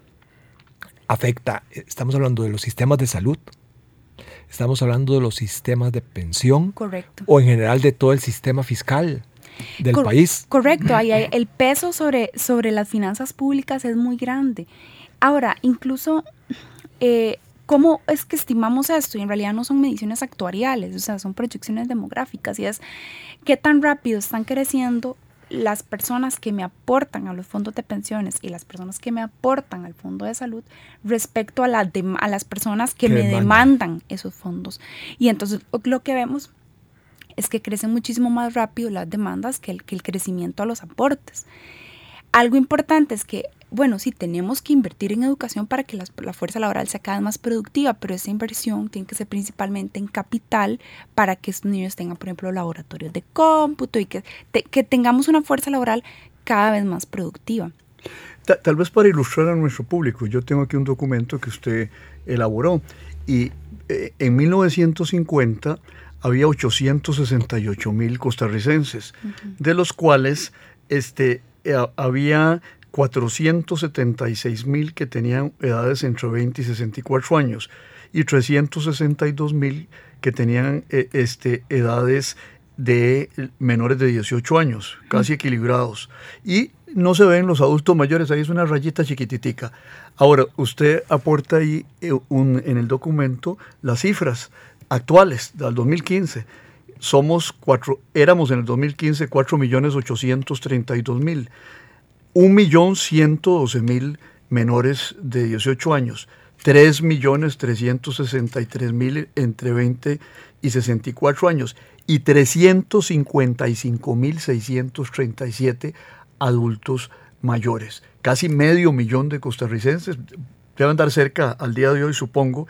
Speaker 5: afecta, estamos hablando de los sistemas de salud, estamos hablando de los sistemas de pensión.
Speaker 6: Correcto.
Speaker 5: O en general de todo el sistema fiscal del
Speaker 6: Cor-
Speaker 5: país.
Speaker 6: Correcto, ahí hay, el peso sobre, sobre las finanzas públicas es muy grande. Ahora, incluso, eh, ¿cómo es que estimamos esto? Y en realidad no son mediciones actuariales, o sea, son proyecciones demográficas, y es qué tan rápido están creciendo las personas que me aportan a los fondos de pensiones y las personas que me aportan al fondo de salud respecto a, la de, a las personas que me demanda? demandan esos fondos. Y entonces lo que vemos es que crecen muchísimo más rápido las demandas que el, que el crecimiento a los aportes. Algo importante es que bueno, sí, tenemos que invertir en educación para que la, la fuerza laboral sea cada vez más productiva, pero esa inversión tiene que ser principalmente en capital para que estos niños tengan, por ejemplo, laboratorios de cómputo y que, te, que tengamos una fuerza laboral cada vez más productiva.
Speaker 4: Tal, tal vez para ilustrar a nuestro público, yo tengo aquí un documento que usted elaboró y eh, en mil novecientos cincuenta había ochocientos sesenta y ocho mil costarricenses, uh-huh. de los cuales este, eh, había cuatrocientos setenta y seis mil que tenían edades entre veinte y sesenta y cuatro años y trescientos sesenta y dos mil que tenían eh, este, edades de menores de dieciocho años, casi equilibrados. Y no se ven los adultos mayores, ahí es una rayita chiquititica. Ahora, usted aporta ahí eh, un, en el documento las cifras actuales del dos mil quince. Somos cuatro, éramos en el dos mil quince cuatro millones ochocientos treinta y dos mil. un millón ciento doce mil menores de dieciocho años, tres millones trescientos sesenta y tres mil entre veinte y sesenta y cuatro años y trescientos cincuenta y cinco mil seiscientos treinta y siete adultos mayores. Casi medio millón de costarricenses, deben dar cerca al día de hoy, supongo.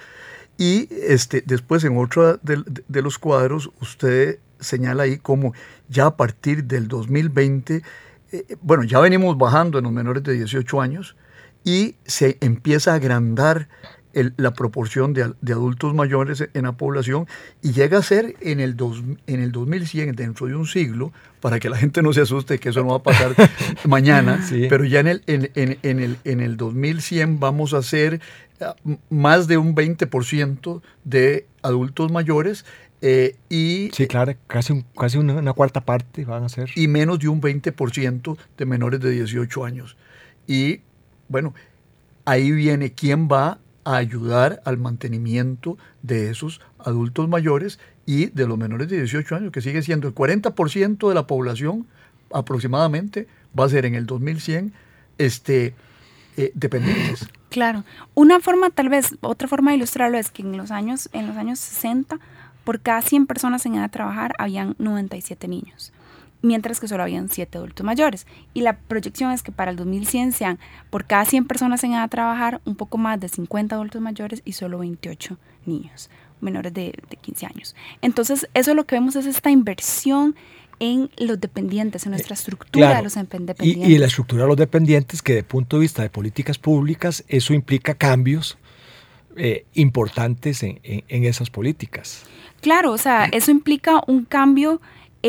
Speaker 4: Y este, después en otro de, de los cuadros usted señala ahí como ya a partir del dos mil veinte, eh, bueno, ya venimos bajando en los menores de dieciocho años y se empieza a agrandar el, la proporción de, de adultos mayores en la población y llega a ser en el, dos, en el dos mil cien, dentro de un siglo, para que la gente no se asuste que eso no va a pasar mañana, sí. Pero ya en el, en, en, en, el, en el dos mil cien vamos a ser más de un veinte por ciento de adultos mayores eh, y...
Speaker 5: Sí, claro, casi, un, casi una, una cuarta parte van a ser.
Speaker 4: Y menos de un veinte por ciento de menores de dieciocho años. Y bueno, ahí viene quién va a ayudar al mantenimiento de esos adultos mayores y de los menores de dieciocho años, que sigue siendo el cuarenta por ciento de la población aproximadamente, va a ser en el dos mil cien este, eh, dependientes.
Speaker 6: Claro, una forma, tal vez, otra forma de ilustrarlo es que en los años, en los años sesenta, por cada cien personas en edad de trabajar, habían noventa y siete niños, mientras que solo habían siete adultos mayores. Y la proyección es que para el dos mil cien sean, por cada cien personas en edad de trabajar, un poco más de cincuenta adultos mayores y solo veintiocho niños, menores de, de quince años. Entonces, eso lo que vemos es esta inversión en los dependientes, en nuestra estructura claro, de los dependientes.
Speaker 5: Y, y la estructura de los dependientes, que de punto de vista de políticas públicas, eso implica cambios eh, importantes en, en, en esas políticas.
Speaker 6: Claro, o sea, eso implica un cambio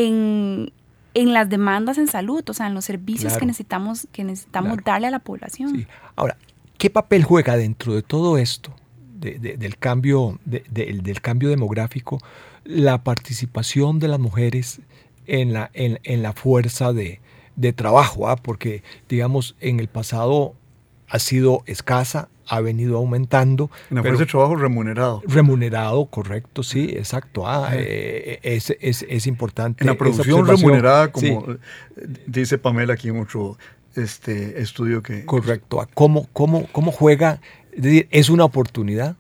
Speaker 6: en, en las demandas en salud, o sea, en los servicios claro, que necesitamos, que necesitamos claro. darle a la población.
Speaker 5: Sí. Ahora, ¿qué papel juega dentro de todo esto, de, de, del, cambio, de, de, del cambio demográfico, la participación de las mujeres en la, en, en la fuerza de, de trabajo? ¿ah? Porque, digamos, en el pasado ha sido escasa, ha venido aumentando.
Speaker 4: En la fuerza de trabajo remunerado.
Speaker 5: Remunerado, correcto, sí, exacto. Ah, eh, es, es, es importante.
Speaker 4: En la producción remunerada, como sí. dice Pamela aquí en otro este, estudio que...
Speaker 5: Correcto. ¿Cómo, cómo, cómo juega? Es decir, ¿es una oportunidad?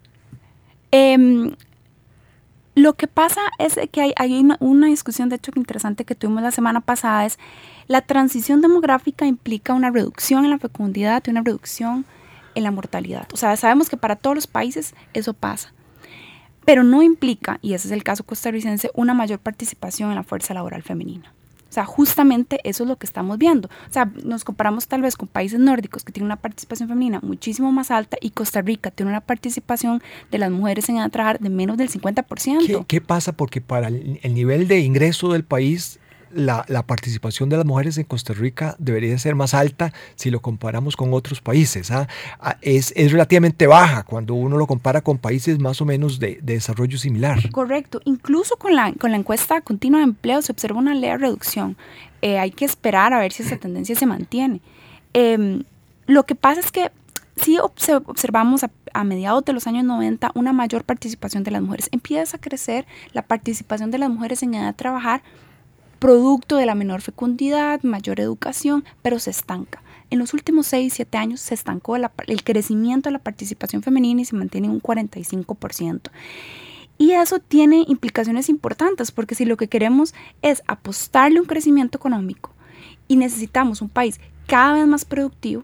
Speaker 6: Eh, Lo que pasa es que hay, hay una, una discusión, de hecho, interesante que tuvimos la semana pasada, es la transición demográfica implica una reducción en la fecundidad y una reducción en la mortalidad. O sea, sabemos que para todos los países eso pasa, pero no implica, y ese es el caso costarricense, una mayor participación en la fuerza laboral femenina. O sea, justamente eso es lo que estamos viendo. O sea, nos comparamos tal vez con países nórdicos que tienen una participación femenina muchísimo más alta y Costa Rica tiene una participación de las mujeres en edad de trabajar de menos del cincuenta por ciento.
Speaker 5: ¿Qué, qué pasa? Porque para el, el nivel de ingreso del país, la, la participación de las mujeres en Costa Rica debería ser más alta si lo comparamos con otros países. ¿ah? Es, es relativamente baja cuando uno lo compara con países más o menos de, de desarrollo similar.
Speaker 6: Correcto. Incluso con la, con la encuesta continua de empleo se observa una leve reducción. Eh, hay que esperar a ver si esa tendencia se mantiene. Eh, lo que pasa es que sí observamos a, a mediados de los años noventa una mayor participación de las mujeres. Empieza a crecer la participación de las mujeres en edad de trabajar, producto de la menor fecundidad, mayor educación, pero se estanca. En los últimos seis, siete años se estancó la, el crecimiento de la participación femenina y se mantiene en un cuarenta y cinco por ciento. Y eso tiene implicaciones importantes, porque si lo que queremos es apostarle un crecimiento económico y necesitamos un país cada vez más productivo,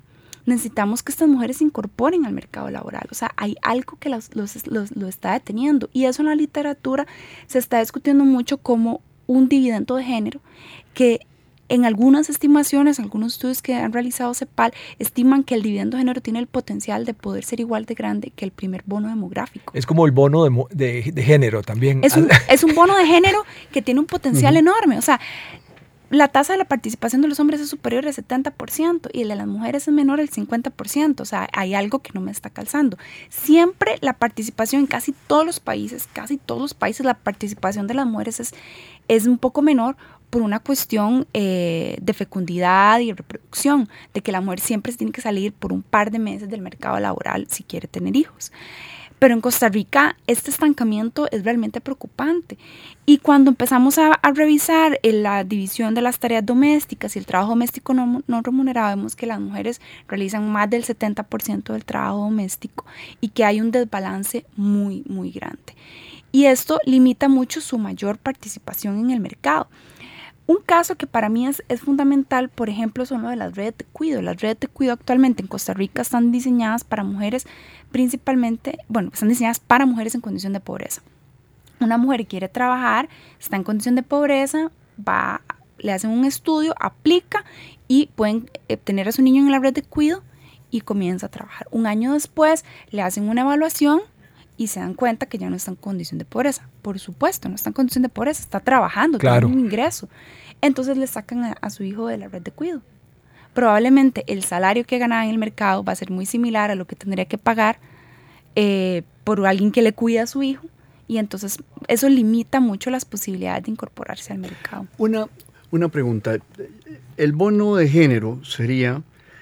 Speaker 6: necesitamos que estas mujeres se incorporen al mercado laboral. O sea, hay algo que los, los, los, lo está deteniendo. Y eso en la literatura se está discutiendo mucho como un dividendo de género, que en algunas estimaciones, algunos estudios que han realizado CEPAL, estiman que el dividendo de género tiene el potencial de poder ser igual de grande que el primer bono demográfico.
Speaker 5: Es como el bono de, de, de género también.
Speaker 6: Es un, es un bono de género que tiene un potencial uh-huh. enorme. O sea, la tasa de la participación de los hombres es superior al setenta por ciento y el de las mujeres es menor al cincuenta por ciento. O sea, hay algo que no me está calzando. Siempre la participación en casi todos los países, casi todos los países, la participación de las mujeres es, es un poco menor por una cuestión eh, de fecundidad y reproducción, de que la mujer siempre tiene que salir por un par de meses del mercado laboral si quiere tener hijos. Pero en Costa Rica este estancamiento es realmente preocupante. Y cuando empezamos a, a revisar la división de las tareas domésticas y el trabajo doméstico no, no remunerado, vemos que las mujeres realizan más del setenta por ciento del trabajo doméstico y que hay un desbalance muy, muy grande. Y esto limita mucho su mayor participación en el mercado. Un caso que para mí es, es fundamental, por ejemplo, son lo de las redes de cuidado. Las redes de cuidado actualmente en Costa Rica están diseñadas para mujeres principalmente, bueno, están diseñadas para mujeres en condición de pobreza. Una mujer quiere trabajar, está en condición de pobreza, va, le hacen un estudio, aplica y pueden tener a su niño en la red de cuidado y comienza a trabajar. Un año después le hacen una evaluación y se dan cuenta que ya no está en condición de pobreza. Por supuesto, no está en condición de pobreza, está trabajando,
Speaker 5: claro.
Speaker 6: Tiene un ingreso. Entonces le sacan a, a su hijo de la red de cuidado. Probablemente el salario que ganaba en el mercado va a ser muy similar a lo que tendría que pagar eh, por alguien que le cuida a su hijo, y entonces eso limita mucho las posibilidades de incorporarse al mercado.
Speaker 4: Una, una pregunta. El bono de género sería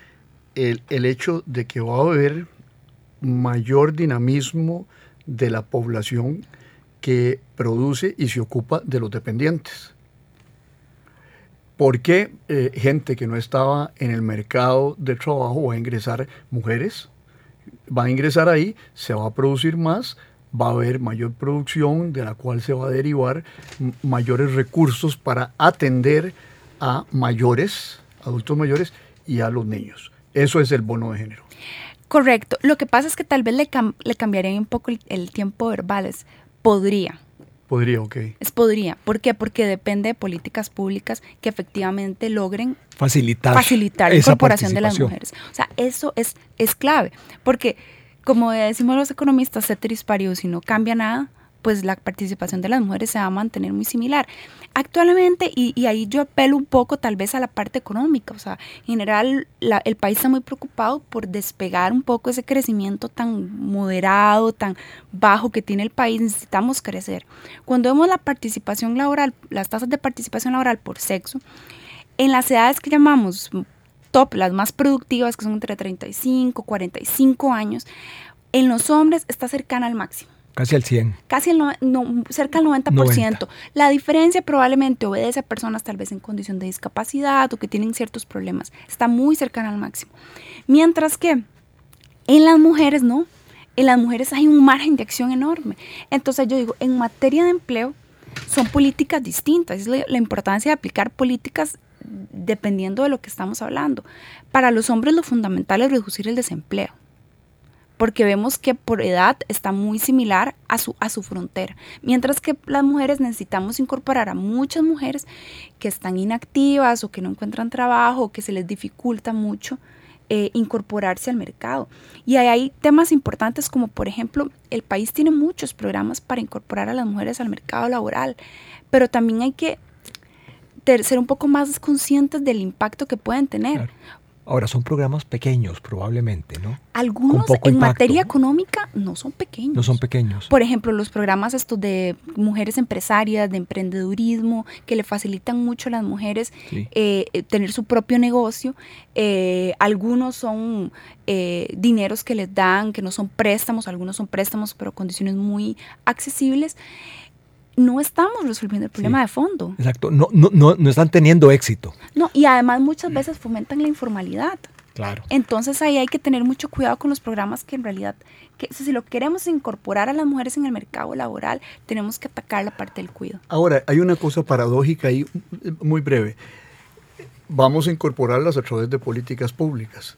Speaker 4: el, el hecho de que va a haber mayor dinamismo de la población que produce y se ocupa de los dependientes. ¿Por qué eh, gente que no estaba en el mercado de trabajo va a ingresar? Mujeres van a ingresar ahí, se va a producir más, va a haber mayor producción de la cual se va a derivar m- mayores recursos para atender a mayores, adultos mayores y a los niños. Eso es el bono de género.
Speaker 6: Correcto. Lo que pasa es que tal vez le, cam- le cambiaría un poco el, el tiempo verbal. Es podría.
Speaker 4: Podría, ok.
Speaker 6: Es podría. ¿Por qué? Porque depende de políticas públicas que efectivamente logren
Speaker 5: facilitar,
Speaker 6: facilitar la incorporación de las mujeres. O sea, eso es, es clave. Porque, como decimos los economistas, ceteris paribus, si no cambia nada, pues la participación de las mujeres se va a mantener muy similar. Actualmente, y, y ahí yo apelo un poco tal vez a la parte económica, o sea, en general la, el país está muy preocupado por despegar un poco ese crecimiento tan moderado, tan bajo que tiene el país. Necesitamos crecer. Cuando vemos la participación laboral, las tasas de participación laboral por sexo, en las edades que llamamos top, las más productivas, que son entre treinta y cinco, cuarenta y cinco años, en los hombres está cercana al máximo.
Speaker 5: Casi al cien.
Speaker 6: Casi el no, no, cerca del noventa por ciento. noventa. La diferencia probablemente obedece a personas tal vez en condición de discapacidad o que tienen ciertos problemas. Está muy cercana al máximo. Mientras que en las mujeres no. En las mujeres hay un margen de acción enorme. Entonces yo digo, en materia de empleo son políticas distintas. Es la, la importancia de aplicar políticas dependiendo de lo que estamos hablando. Para los hombres lo fundamental es reducir el desempleo, porque vemos que por edad está muy similar a su, a su frontera. Mientras que las mujeres necesitamos incorporar a muchas mujeres que están inactivas o que no encuentran trabajo o que se les dificulta mucho eh, incorporarse al mercado. Y ahí hay temas importantes como, por ejemplo, el país tiene muchos programas para incorporar a las mujeres al mercado laboral, pero también hay que ter- ser un poco más conscientes del impacto que pueden tener.
Speaker 5: Claro. Ahora, son programas pequeños probablemente, ¿no?
Speaker 6: Algunos en impacto. Materia económica no son pequeños.
Speaker 5: No son pequeños.
Speaker 6: Por ejemplo, los programas estos de mujeres empresarias, de emprendedurismo, que le facilitan mucho a las mujeres sí. eh, tener su propio negocio. Eh, algunos son eh, dineros que les dan, que no son préstamos, algunos son préstamos, pero condiciones muy accesibles. No estamos resolviendo el problema sí, de fondo.
Speaker 5: Exacto, no, no, no, no están teniendo éxito.
Speaker 6: No, y además muchas veces fomentan la informalidad.
Speaker 5: Claro.
Speaker 6: Entonces ahí hay que tener mucho cuidado con los programas que en realidad, que, si lo queremos incorporar a las mujeres en el mercado laboral, tenemos que atacar la parte del cuidado.
Speaker 4: Ahora, hay una cosa paradójica ahí, muy breve. Vamos a incorporarlas a través de políticas públicas.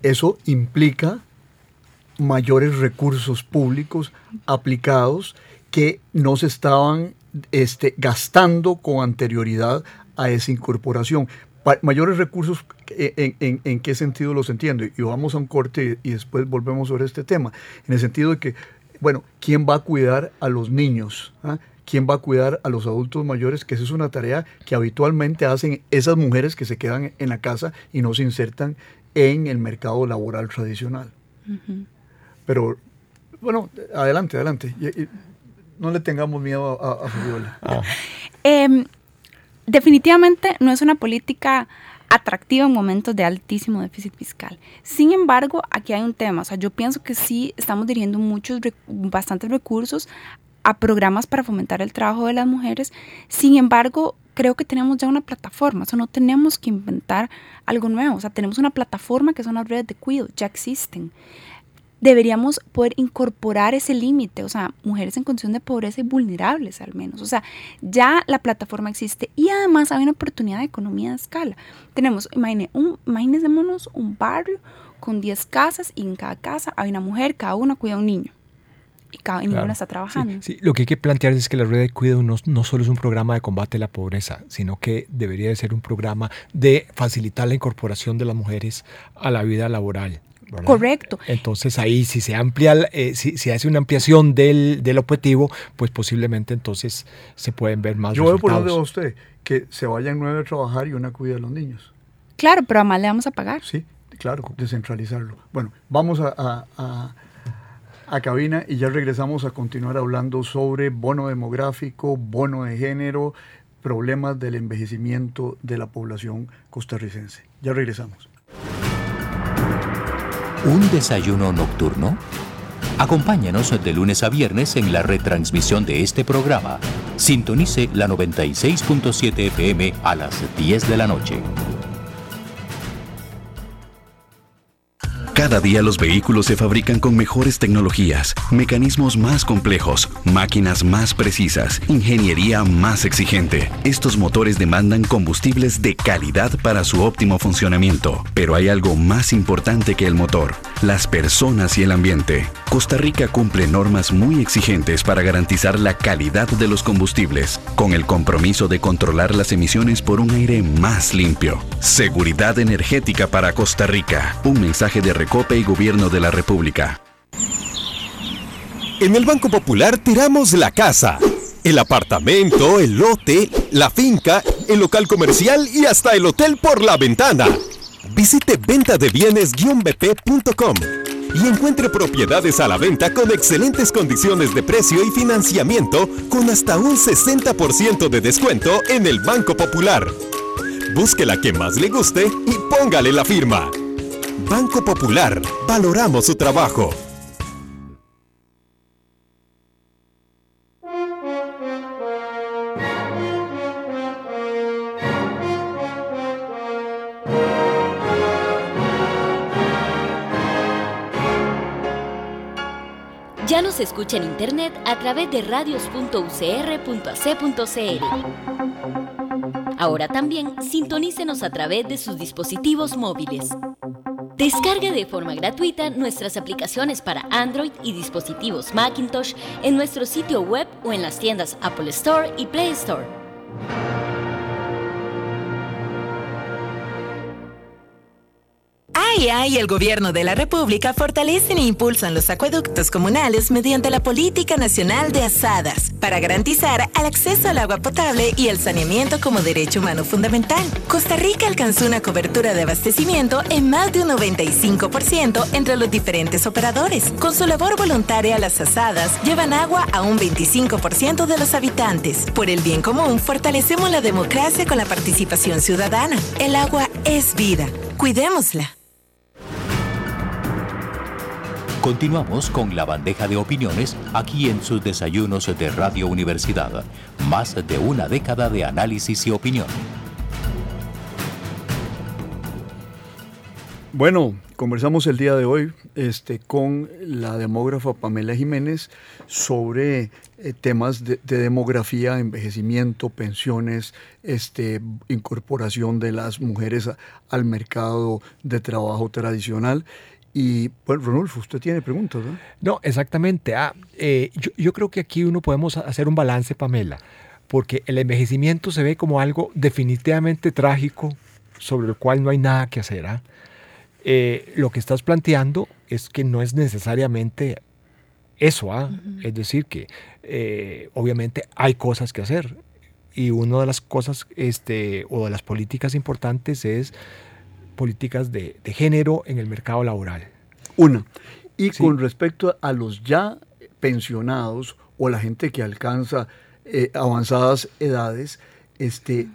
Speaker 4: eso implica mayores recursos públicos aplicados que no se estaban este, gastando con anterioridad a esa incorporación. Pa- mayores recursos, en, en, ¿en qué sentido los entiendo? Y vamos a un corte y, y después volvemos sobre este tema. En el sentido de que, bueno, ¿quién va a cuidar a los niños? ¿Ah? ¿Quién va a cuidar a los adultos mayores? Que esa es una tarea que habitualmente hacen esas mujeres que se quedan en la casa y no se insertan en el mercado laboral tradicional. Uh-huh. Pero, bueno, adelante, adelante. Y, y no le tengamos miedo a, a, a Fabiola.
Speaker 6: Oh. Eh, definitivamente no es una política atractiva en momentos de altísimo déficit fiscal. Sin embargo, aquí hay un tema. O sea, yo pienso que sí estamos dirigiendo muchos, bastantes recursos a programas para fomentar el trabajo de las mujeres. Sin embargo, creo que tenemos ya una plataforma, o sea, no tenemos que inventar algo nuevo, o sea, tenemos una plataforma que son las redes de cuidado, ya existen. Deberíamos poder incorporar ese límite, o sea, mujeres en condición de pobreza y vulnerables al menos, o sea, ya la plataforma existe y además hay una oportunidad de economía de escala. Tenemos, imagine, un, imaginémonos un barrio con diez casas y en cada casa hay una mujer, cada una cuida a un niño. Y cada claro. ninguna está trabajando.
Speaker 5: Sí, sí. Lo que hay que plantear es que la red de cuidado no, no solo es un programa de combate a la pobreza, sino que debería de ser un programa de facilitar la incorporación de las mujeres a la vida laboral, ¿verdad?
Speaker 6: Correcto.
Speaker 5: Entonces ahí si se amplia, eh, si, si hace una ampliación del, del objetivo, pues posiblemente entonces se pueden ver más
Speaker 4: Yo
Speaker 5: resultados.
Speaker 4: Yo voy a ponerle a usted que se vayan nueve a trabajar y una cuida a los niños.
Speaker 6: Claro, pero además le vamos a pagar.
Speaker 4: Sí, claro, descentralizarlo. Bueno, vamos a... a, a a cabina y ya regresamos a continuar hablando sobre bono demográfico, bono de género, problemas del envejecimiento de la población costarricense. Ya regresamos.
Speaker 2: ¿Un desayuno nocturno? Acompáñanos de lunes a viernes en la retransmisión de este programa. Sintonice la noventa y seis punto siete F M a las diez de la noche.
Speaker 8: Cada día los vehículos se fabrican con mejores tecnologías, mecanismos más complejos, máquinas más precisas, ingeniería más exigente. Estos motores demandan combustibles de calidad para su óptimo funcionamiento. Pero hay algo más importante que el motor: las personas y el ambiente. Costa Rica cumple normas muy exigentes para garantizar la calidad de los combustibles, con el compromiso de controlar las emisiones por un aire más limpio. Seguridad energética para Costa Rica. Un mensaje de Recope y Gobierno de la República.
Speaker 13: En el Banco Popular tiramos la casa, el apartamento, el lote, la finca, el local comercial y hasta el hotel por la ventana. Visite venta de bienes b p punto com y encuentre propiedades a la venta con excelentes condiciones de precio y financiamiento con hasta un sesenta por ciento de descuento en el Banco Popular. Busque la que más le guste y póngale la firma. Banco Popular, valoramos su trabajo.
Speaker 14: Ya nos escucha en internet a través de radios punto u c r punto a c punto c l. Ahora también sintonícenos a través de sus dispositivos móviles. Descargue de forma gratuita nuestras aplicaciones para Android y dispositivos Macintosh en nuestro sitio web o en las tiendas Apple Store y Play Store.
Speaker 12: Ay, ay, el Gobierno de la República fortalecen e impulsan los acueductos comunales mediante la Política Nacional de Asadas para garantizar el acceso al agua potable y el saneamiento como derecho humano fundamental. Costa Rica alcanzó una cobertura de abastecimiento en más de un noventa y cinco por ciento entre los diferentes operadores. Con su labor voluntaria, las asadas llevan agua a un veinticinco por ciento de los habitantes. Por el bien común, fortalecemos la democracia con la participación ciudadana. El agua es vida. Cuidémosla.
Speaker 2: Continuamos con la bandeja de opiniones aquí en sus desayunos de Radio Universidad. Más de una década de análisis y opinión.
Speaker 4: Bueno, conversamos el día de hoy este, con la demógrafa Pamela Jiménez sobre eh, temas de, de demografía, envejecimiento, pensiones, este, incorporación de las mujeres a, al mercado de trabajo tradicional. Y, bueno, Ronulfo, usted tiene preguntas, ¿no?
Speaker 5: No, exactamente. Ah, eh, yo, yo creo que aquí uno podemos hacer un balance, Pamela, porque el envejecimiento se ve como algo definitivamente trágico, sobre el cual no hay nada que hacer, ¿ah? Eh, lo que estás planteando es que no es necesariamente eso, ¿ah? Uh-huh. Es decir, que eh, obviamente hay cosas que hacer, y una de las cosas este, o de las políticas importantes es políticas de, de género en el mercado laboral.
Speaker 4: Una. Y
Speaker 5: sí.
Speaker 4: Con respecto a los ya pensionados o la gente que alcanza eh, avanzadas edades, este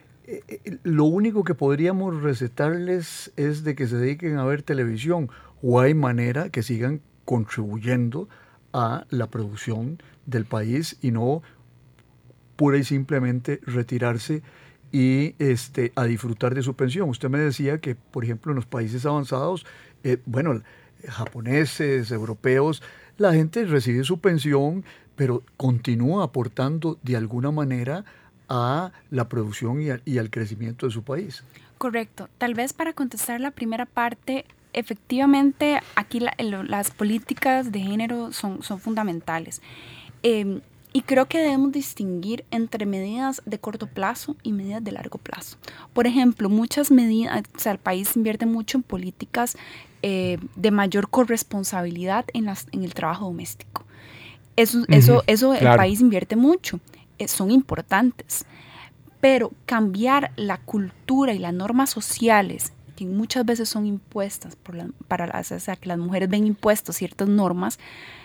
Speaker 4: lo único que podríamos recetarles es de que se dediquen a ver televisión, o hay manera que sigan contribuyendo a la producción del país y no pura y simplemente retirarse y este, a disfrutar de su pensión. Usted me decía que, por ejemplo, en los países avanzados, eh, bueno, japoneses, europeos, la gente recibe su pensión, pero continúa aportando de alguna manera a la producción y, a, y al crecimiento de su país.
Speaker 6: Correcto. Tal vez para contestar la primera parte, efectivamente aquí la, el, las políticas de género son, son fundamentales. Eh, y creo que debemos distinguir entre medidas de corto plazo y medidas de largo plazo. Por ejemplo, muchas medidas, o sea, el país invierte mucho en políticas eh, de mayor corresponsabilidad en, las, en el trabajo doméstico. Eso, uh-huh, eso, eso claro. El país invierte mucho. Son importantes, pero cambiar la cultura y las normas sociales, que muchas veces son impuestas por la, para las, o sea, que las mujeres ven impuestos ciertas normas,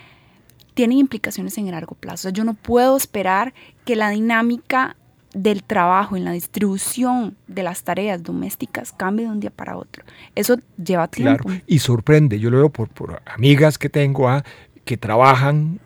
Speaker 6: tienen implicaciones en el largo plazo. O sea, yo no puedo esperar que la dinámica del trabajo en la distribución de las tareas domésticas cambie de un día para otro. Eso lleva tiempo.
Speaker 5: Claro, y sorprende. Yo lo veo por, por amigas que tengo ah, que trabajan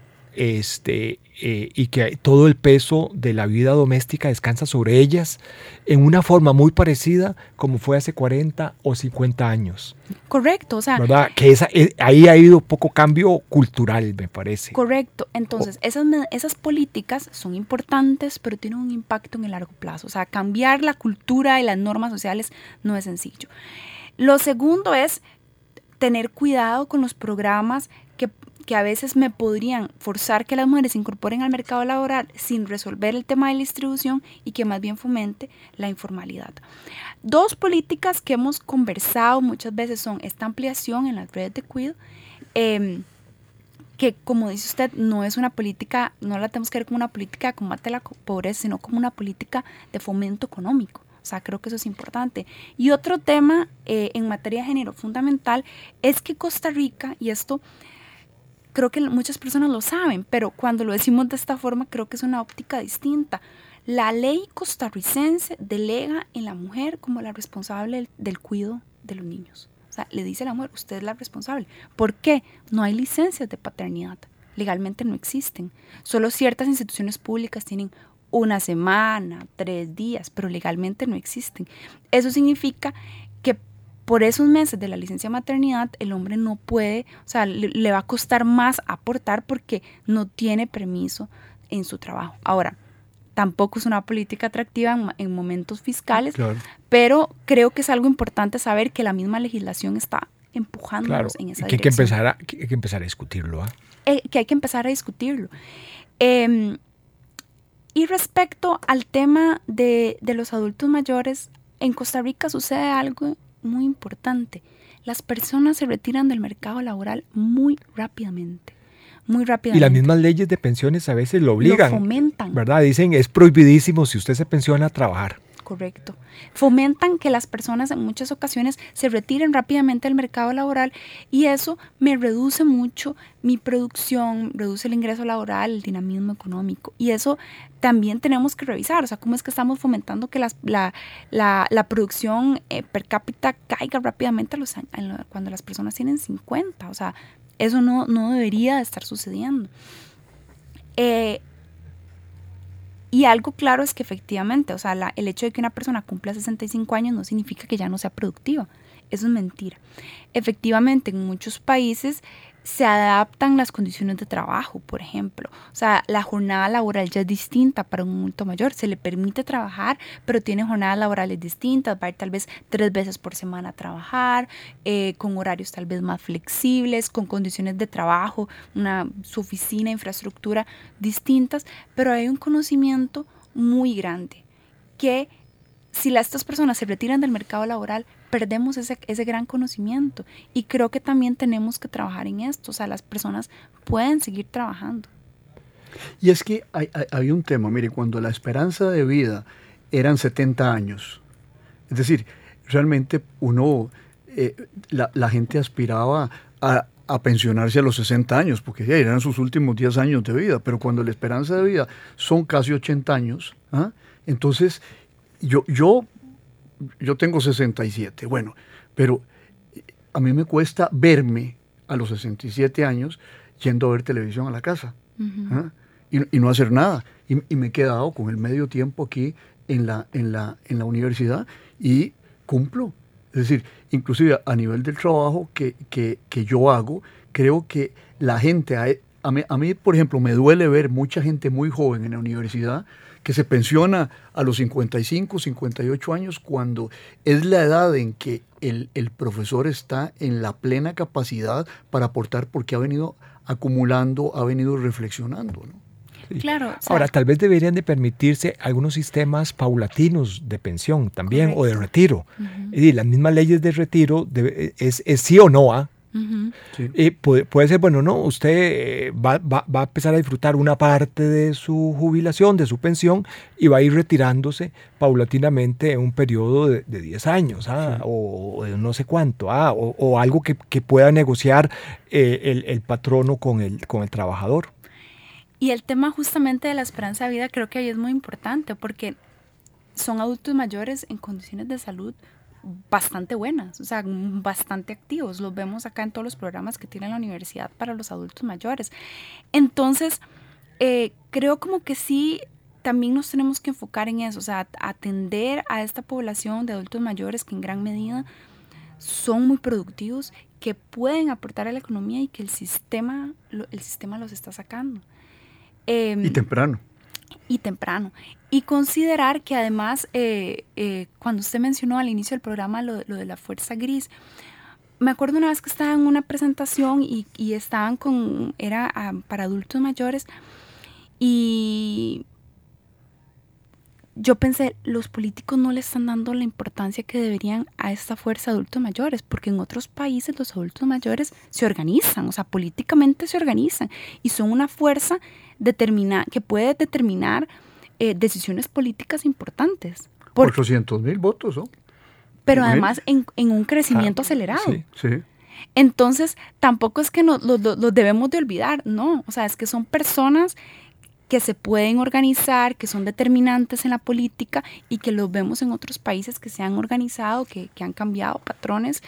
Speaker 5: este eh, y que todo el peso de la vida doméstica descansa sobre ellas en una forma muy parecida como fue hace cuarenta o cincuenta años.
Speaker 6: Correcto, o sea,
Speaker 5: ¿verdad? Que esa, eh, ahí ha habido poco cambio cultural, me parece.
Speaker 6: Correcto, entonces oh. esas, esas políticas son importantes, pero tienen un impacto en el largo plazo. O sea, cambiar la cultura y las normas sociales no es sencillo. Lo segundo es tener cuidado con los programas que que a veces me podrían forzar que las mujeres se incorporen al mercado laboral sin resolver el tema de la distribución y que más bien fomente la informalidad. Dos políticas que hemos conversado muchas veces son esta ampliación en las redes de cuidado, eh, que como dice usted, no es una política, no la tenemos que ver como una política de combate a la pobreza, sino como una política de fomento económico. O sea, creo que eso es importante. Y otro tema eh, en materia de género fundamental es que Costa Rica, y esto creo que muchas personas lo saben, pero cuando lo decimos de esta forma creo que es una óptica distinta. La ley costarricense delega en la mujer como la responsable del, del cuidado de los niños. O sea, le dice a la mujer, usted es la responsable. ¿Por qué? No hay licencias de paternidad. Legalmente no existen. Solo ciertas instituciones públicas tienen una semana, tres días, pero legalmente no existen. Eso significa que por esos meses de la licencia de maternidad, el hombre no puede, o sea, le, le va a costar más aportar porque no tiene permiso en su trabajo. Ahora, tampoco es una política atractiva en, en momentos fiscales, claro. Pero creo que es algo importante saber que la misma legislación está empujándonos
Speaker 5: claro,
Speaker 6: en esa
Speaker 5: que
Speaker 6: dirección.
Speaker 5: Hay que, empezar a, que hay que empezar a discutirlo. ¿eh?
Speaker 6: Eh, que hay que empezar a discutirlo. Eh, y respecto al tema de, de los adultos mayores, en Costa Rica sucede algo muy importante. Las personas se retiran del mercado laboral muy rápidamente, muy rápidamente.
Speaker 5: Y las mismas leyes de pensiones a veces lo obligan.
Speaker 6: Lo fomentan.
Speaker 5: ¿Verdad? Dicen, es prohibidísimo si usted se pensiona a trabajar.
Speaker 6: Correcto. Fomentan que las personas en muchas ocasiones se retiren rápidamente del mercado laboral y eso me reduce mucho mi producción, reduce el ingreso laboral, el dinamismo económico y eso también tenemos que revisar, o sea, cómo es que estamos fomentando que las, la, la, la producción eh, per cápita caiga rápidamente a los, a, cuando las personas tienen cincuenta, o sea, eso no, no debería de estar sucediendo. Eh, Y algo claro es que efectivamente, o sea, la, el hecho de que una persona cumpla sesenta y cinco años no significa que ya no sea productiva. Eso es mentira. Efectivamente, en muchos países se adaptan las condiciones de trabajo, por ejemplo. O sea, la jornada laboral ya es distinta para un adulto mayor. Se le permite trabajar, pero tiene jornadas laborales distintas. Va a ir tal vez tres veces por semana a trabajar, eh, con horarios tal vez más flexibles, con condiciones de trabajo, una, su oficina, infraestructura distintas. Pero hay un conocimiento muy grande que si la, estas personas se retiran del mercado laboral, perdemos ese, ese gran conocimiento, y creo que también tenemos que trabajar en esto. O sea, las personas pueden seguir trabajando.
Speaker 4: Y es que hay, hay, hay un tema, mire, cuando la esperanza de vida eran setenta años, es decir, realmente uno, eh, la, la gente aspiraba a, a pensionarse a los sesenta años, porque ya eran sus últimos diez años de vida, pero cuando la esperanza de vida son casi ochenta años, ¿ah? entonces yo... yo Yo tengo sesenta y siete, bueno, pero a mí me cuesta verme a los sesenta y siete años yendo a ver televisión a la casa, uh-huh. ¿ah? y, y no hacer nada. Y, y me he quedado con el medio tiempo aquí en la, en, la, en la universidad y cumplo. Es decir, inclusive a nivel del trabajo que, que, que yo hago, creo que la gente, a, a, mí, a mí, por ejemplo, me duele ver mucha gente muy joven en la universidad que se pensiona a los cincuenta y cinco, cincuenta y ocho años, cuando es la edad en que el, el profesor está en la plena capacidad para aportar, porque ha venido acumulando, ha venido reflexionando, ¿no?
Speaker 5: Sí.
Speaker 6: Claro. O sea,
Speaker 5: ahora, tal vez deberían de permitirse algunos sistemas paulatinos de pensión también, correcto, o de retiro. Uh-huh. Es decir, las mismas leyes de retiro de, es, es sí o no, ¿ah? Uh-huh. Sí. Eh, puede, puede ser, bueno, no, usted eh, va, va, va a empezar a disfrutar una parte de su jubilación, de su pensión, y va a ir retirándose paulatinamente en un periodo de, de diez años, ¿ah? Sí. o, o de no sé cuánto, ¿ah? o, o algo que, que pueda negociar eh, el, el patrono con el, con el trabajador.
Speaker 6: Y el tema justamente de la esperanza de vida, creo que ahí es muy importante, porque son adultos mayores en condiciones de salud bastante buenas, o sea, bastante activos. Los vemos acá en todos los programas que tiene la universidad para los adultos mayores. Entonces, eh, creo como que sí, también nos tenemos que enfocar en eso, o sea, atender a esta población de adultos mayores que en gran medida son muy productivos, que pueden aportar a la economía y que el sistema, el sistema los está sacando. Eh,
Speaker 4: y temprano.
Speaker 6: Y temprano. Y considerar que además, eh, eh, cuando usted mencionó al inicio del programa lo, lo de la fuerza gris, me acuerdo una vez que estaba en una presentación y, y estaban con, era um, para adultos mayores, y yo pensé, los políticos no le están dando la importancia que deberían a esta fuerza de adultos mayores, porque en otros países los adultos mayores se organizan, o sea, políticamente se organizan, y son una fuerza determina, que puede determinar eh, decisiones políticas importantes. Por,
Speaker 4: ochocientos mil votos, ¿no?
Speaker 6: Pero además en, en un crecimiento ah, acelerado.
Speaker 4: Sí, sí.
Speaker 6: Entonces, tampoco es que los lo, lo, lo debemos de olvidar, no, o sea, es que son personas que se pueden organizar, que son determinantes en la política y que los vemos en otros países que se han organizado, que, que han cambiado patrones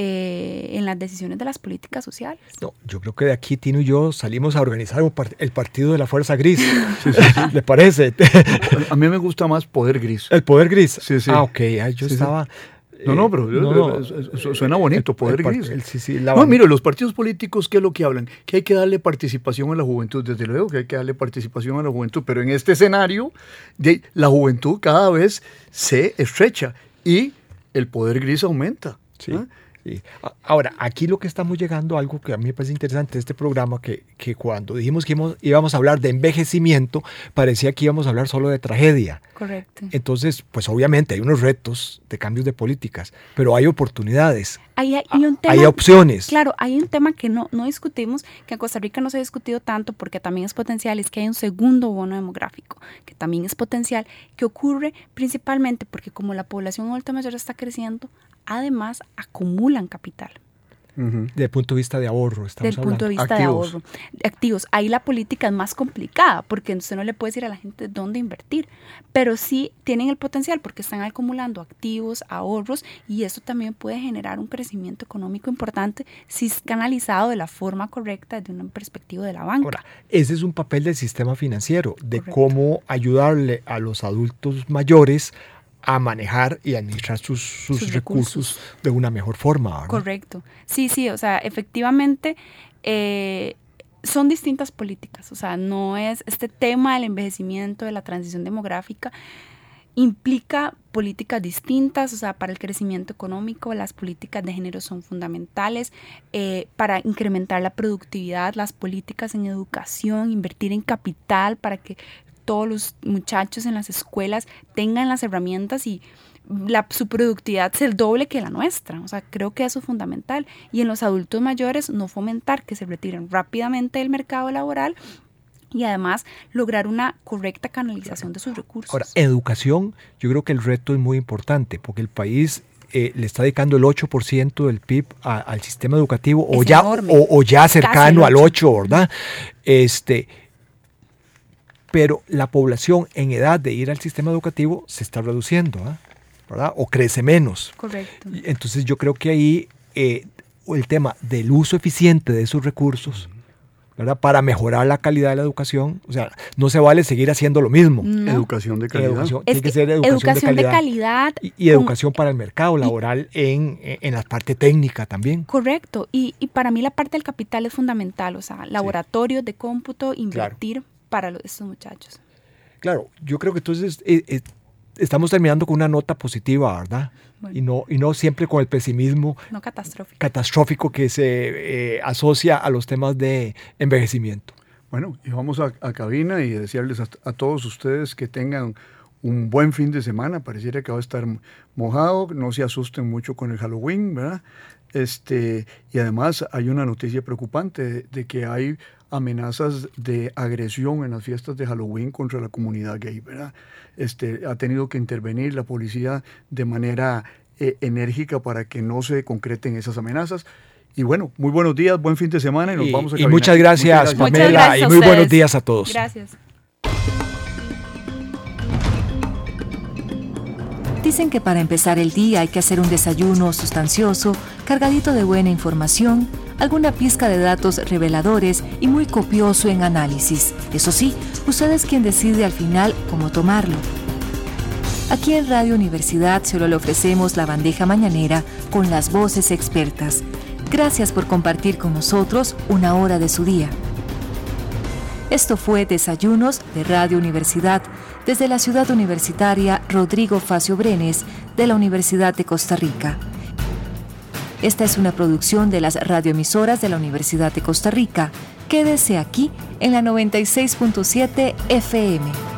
Speaker 6: eh, en las decisiones de las políticas sociales.
Speaker 5: No, yo creo que de aquí Tino y yo salimos a organizar un part- el partido de la Fuerza Gris. Sí, sí, sí. ¿Le parece?
Speaker 4: A mí me gusta más Poder Gris.
Speaker 5: ¿El Poder Gris?
Speaker 4: Sí, sí.
Speaker 5: Ah, ok. Ah, yo
Speaker 4: sí,
Speaker 5: estaba...
Speaker 4: Sí. No, no, pero
Speaker 5: no,
Speaker 4: no, suena bonito, Poder
Speaker 5: el,
Speaker 4: Gris.
Speaker 5: El, sí, sí, la
Speaker 4: no, mire, los partidos políticos, ¿qué es lo que hablan? Que hay que darle participación a la juventud, desde luego que hay que darle participación a la juventud, pero en este escenario, de, la juventud cada vez se estrecha y el Poder Gris aumenta.
Speaker 5: Sí. ¿Ah? Sí. Ahora, aquí lo que estamos llegando a algo que a mí me parece interesante de este programa, que, que cuando dijimos que íbamos, íbamos a hablar de envejecimiento, parecía que íbamos a hablar solo de tragedia.
Speaker 6: Correcto.
Speaker 5: Entonces, pues obviamente hay unos retos de cambios de políticas, pero hay oportunidades,
Speaker 6: hay, hay, hay, un tema,
Speaker 5: hay opciones.
Speaker 6: Claro, hay un tema que no, no discutimos, que en Costa Rica no se ha discutido tanto porque también es potencial, es que hay un segundo bono demográfico, que también es potencial, que ocurre principalmente porque como la población adulta mayor está creciendo, además acumulan capital.
Speaker 5: Uh-huh. Desde el punto de vista de ahorro, estamos
Speaker 6: Desde el
Speaker 5: hablando.
Speaker 6: punto de vista
Speaker 4: activos.
Speaker 6: de ahorro. Activos. Ahí la política es más complicada porque usted no le puede decir a la gente dónde invertir, pero sí tienen el potencial porque están acumulando activos, ahorros, y eso también puede generar un crecimiento económico importante si es canalizado de la forma correcta desde una perspectiva de la banca.
Speaker 5: Ahora, ese es un papel del sistema financiero, de
Speaker 6: Correcto.
Speaker 5: Cómo ayudarle a los adultos mayores a manejar y administrar sus, sus, sus recursos, recursos de una mejor forma, ¿verdad?
Speaker 6: Correcto. Sí, sí, o sea, efectivamente eh, son distintas políticas. O sea, no es este tema del envejecimiento, de la transición demográfica, implica políticas distintas. O sea, para el crecimiento económico las políticas de género son fundamentales, eh, para incrementar la productividad, las políticas en educación, invertir en capital para que todos los muchachos en las escuelas tengan las herramientas y la, su productividad sea el doble que la nuestra. O sea, creo que eso es fundamental. Y en los adultos mayores no fomentar que se retiren rápidamente del mercado laboral y además lograr una correcta canalización de sus recursos.
Speaker 5: Ahora, educación, yo creo que el reto es muy importante porque el país eh, le está dedicando el ocho por ciento del P I B a, al sistema educativo o ya, o, o ya cercano al ocho, ¿verdad? Este, pero la población en edad de ir al sistema educativo se está reduciendo, ¿eh? ¿verdad? O crece menos.
Speaker 6: Correcto.
Speaker 5: Entonces yo creo que ahí eh, el tema del uso eficiente de esos recursos, ¿verdad? Para mejorar la calidad de la educación. O sea, no se vale seguir haciendo lo mismo.
Speaker 4: No. Educación de calidad.
Speaker 5: Educación,
Speaker 6: es
Speaker 5: tiene que, que ser educación,
Speaker 6: educación
Speaker 5: de calidad.
Speaker 6: De calidad
Speaker 5: y, y educación con, para el mercado laboral y, en, en la parte técnica también.
Speaker 6: Correcto. Y, y para mí la parte del capital es fundamental. O sea, laboratorios sí. de cómputo, invertir claro. para los, estos muchachos.
Speaker 5: Claro, yo creo que entonces eh, eh, estamos terminando con una nota positiva, ¿verdad? Bueno. Y, no, y no siempre con el pesimismo
Speaker 6: no catastrófico.
Speaker 5: catastrófico que se eh, asocia a los temas de envejecimiento.
Speaker 4: Bueno, y vamos a, a cabina y desearles a, a todos ustedes que tengan un buen fin de semana. Pareciera que va a estar mojado, no se asusten mucho con el Halloween, ¿verdad? Este, y además hay una noticia preocupante de, de que hay amenazas de agresión en las fiestas de Halloween contra la comunidad gay, ¿verdad? Este, ha tenido que intervenir la policía de manera eh, enérgica para que no se concreten esas amenazas. Y bueno, muy buenos días, buen fin de semana y nos
Speaker 5: y,
Speaker 4: vamos a
Speaker 5: Y muchas gracias, muchas gracias Pamela, muchas gracias y muy buenos días a todos.
Speaker 6: Gracias.
Speaker 1: Dicen que para empezar el día hay que hacer un desayuno sustancioso, cargadito de buena información, alguna pizca de datos reveladores y muy copioso en análisis. Eso sí, usted es quien decide al final cómo tomarlo. Aquí en Radio Universidad solo le ofrecemos la bandeja mañanera con las voces expertas. Gracias por compartir con nosotros una hora de su día. Esto fue Desayunos de Radio Universidad, desde la ciudad universitaria Rodrigo Facio Brenes de la Universidad de Costa Rica. Esta es una producción de las radioemisoras de la Universidad de Costa Rica. Quédese aquí en la noventa y seis punto siete F M.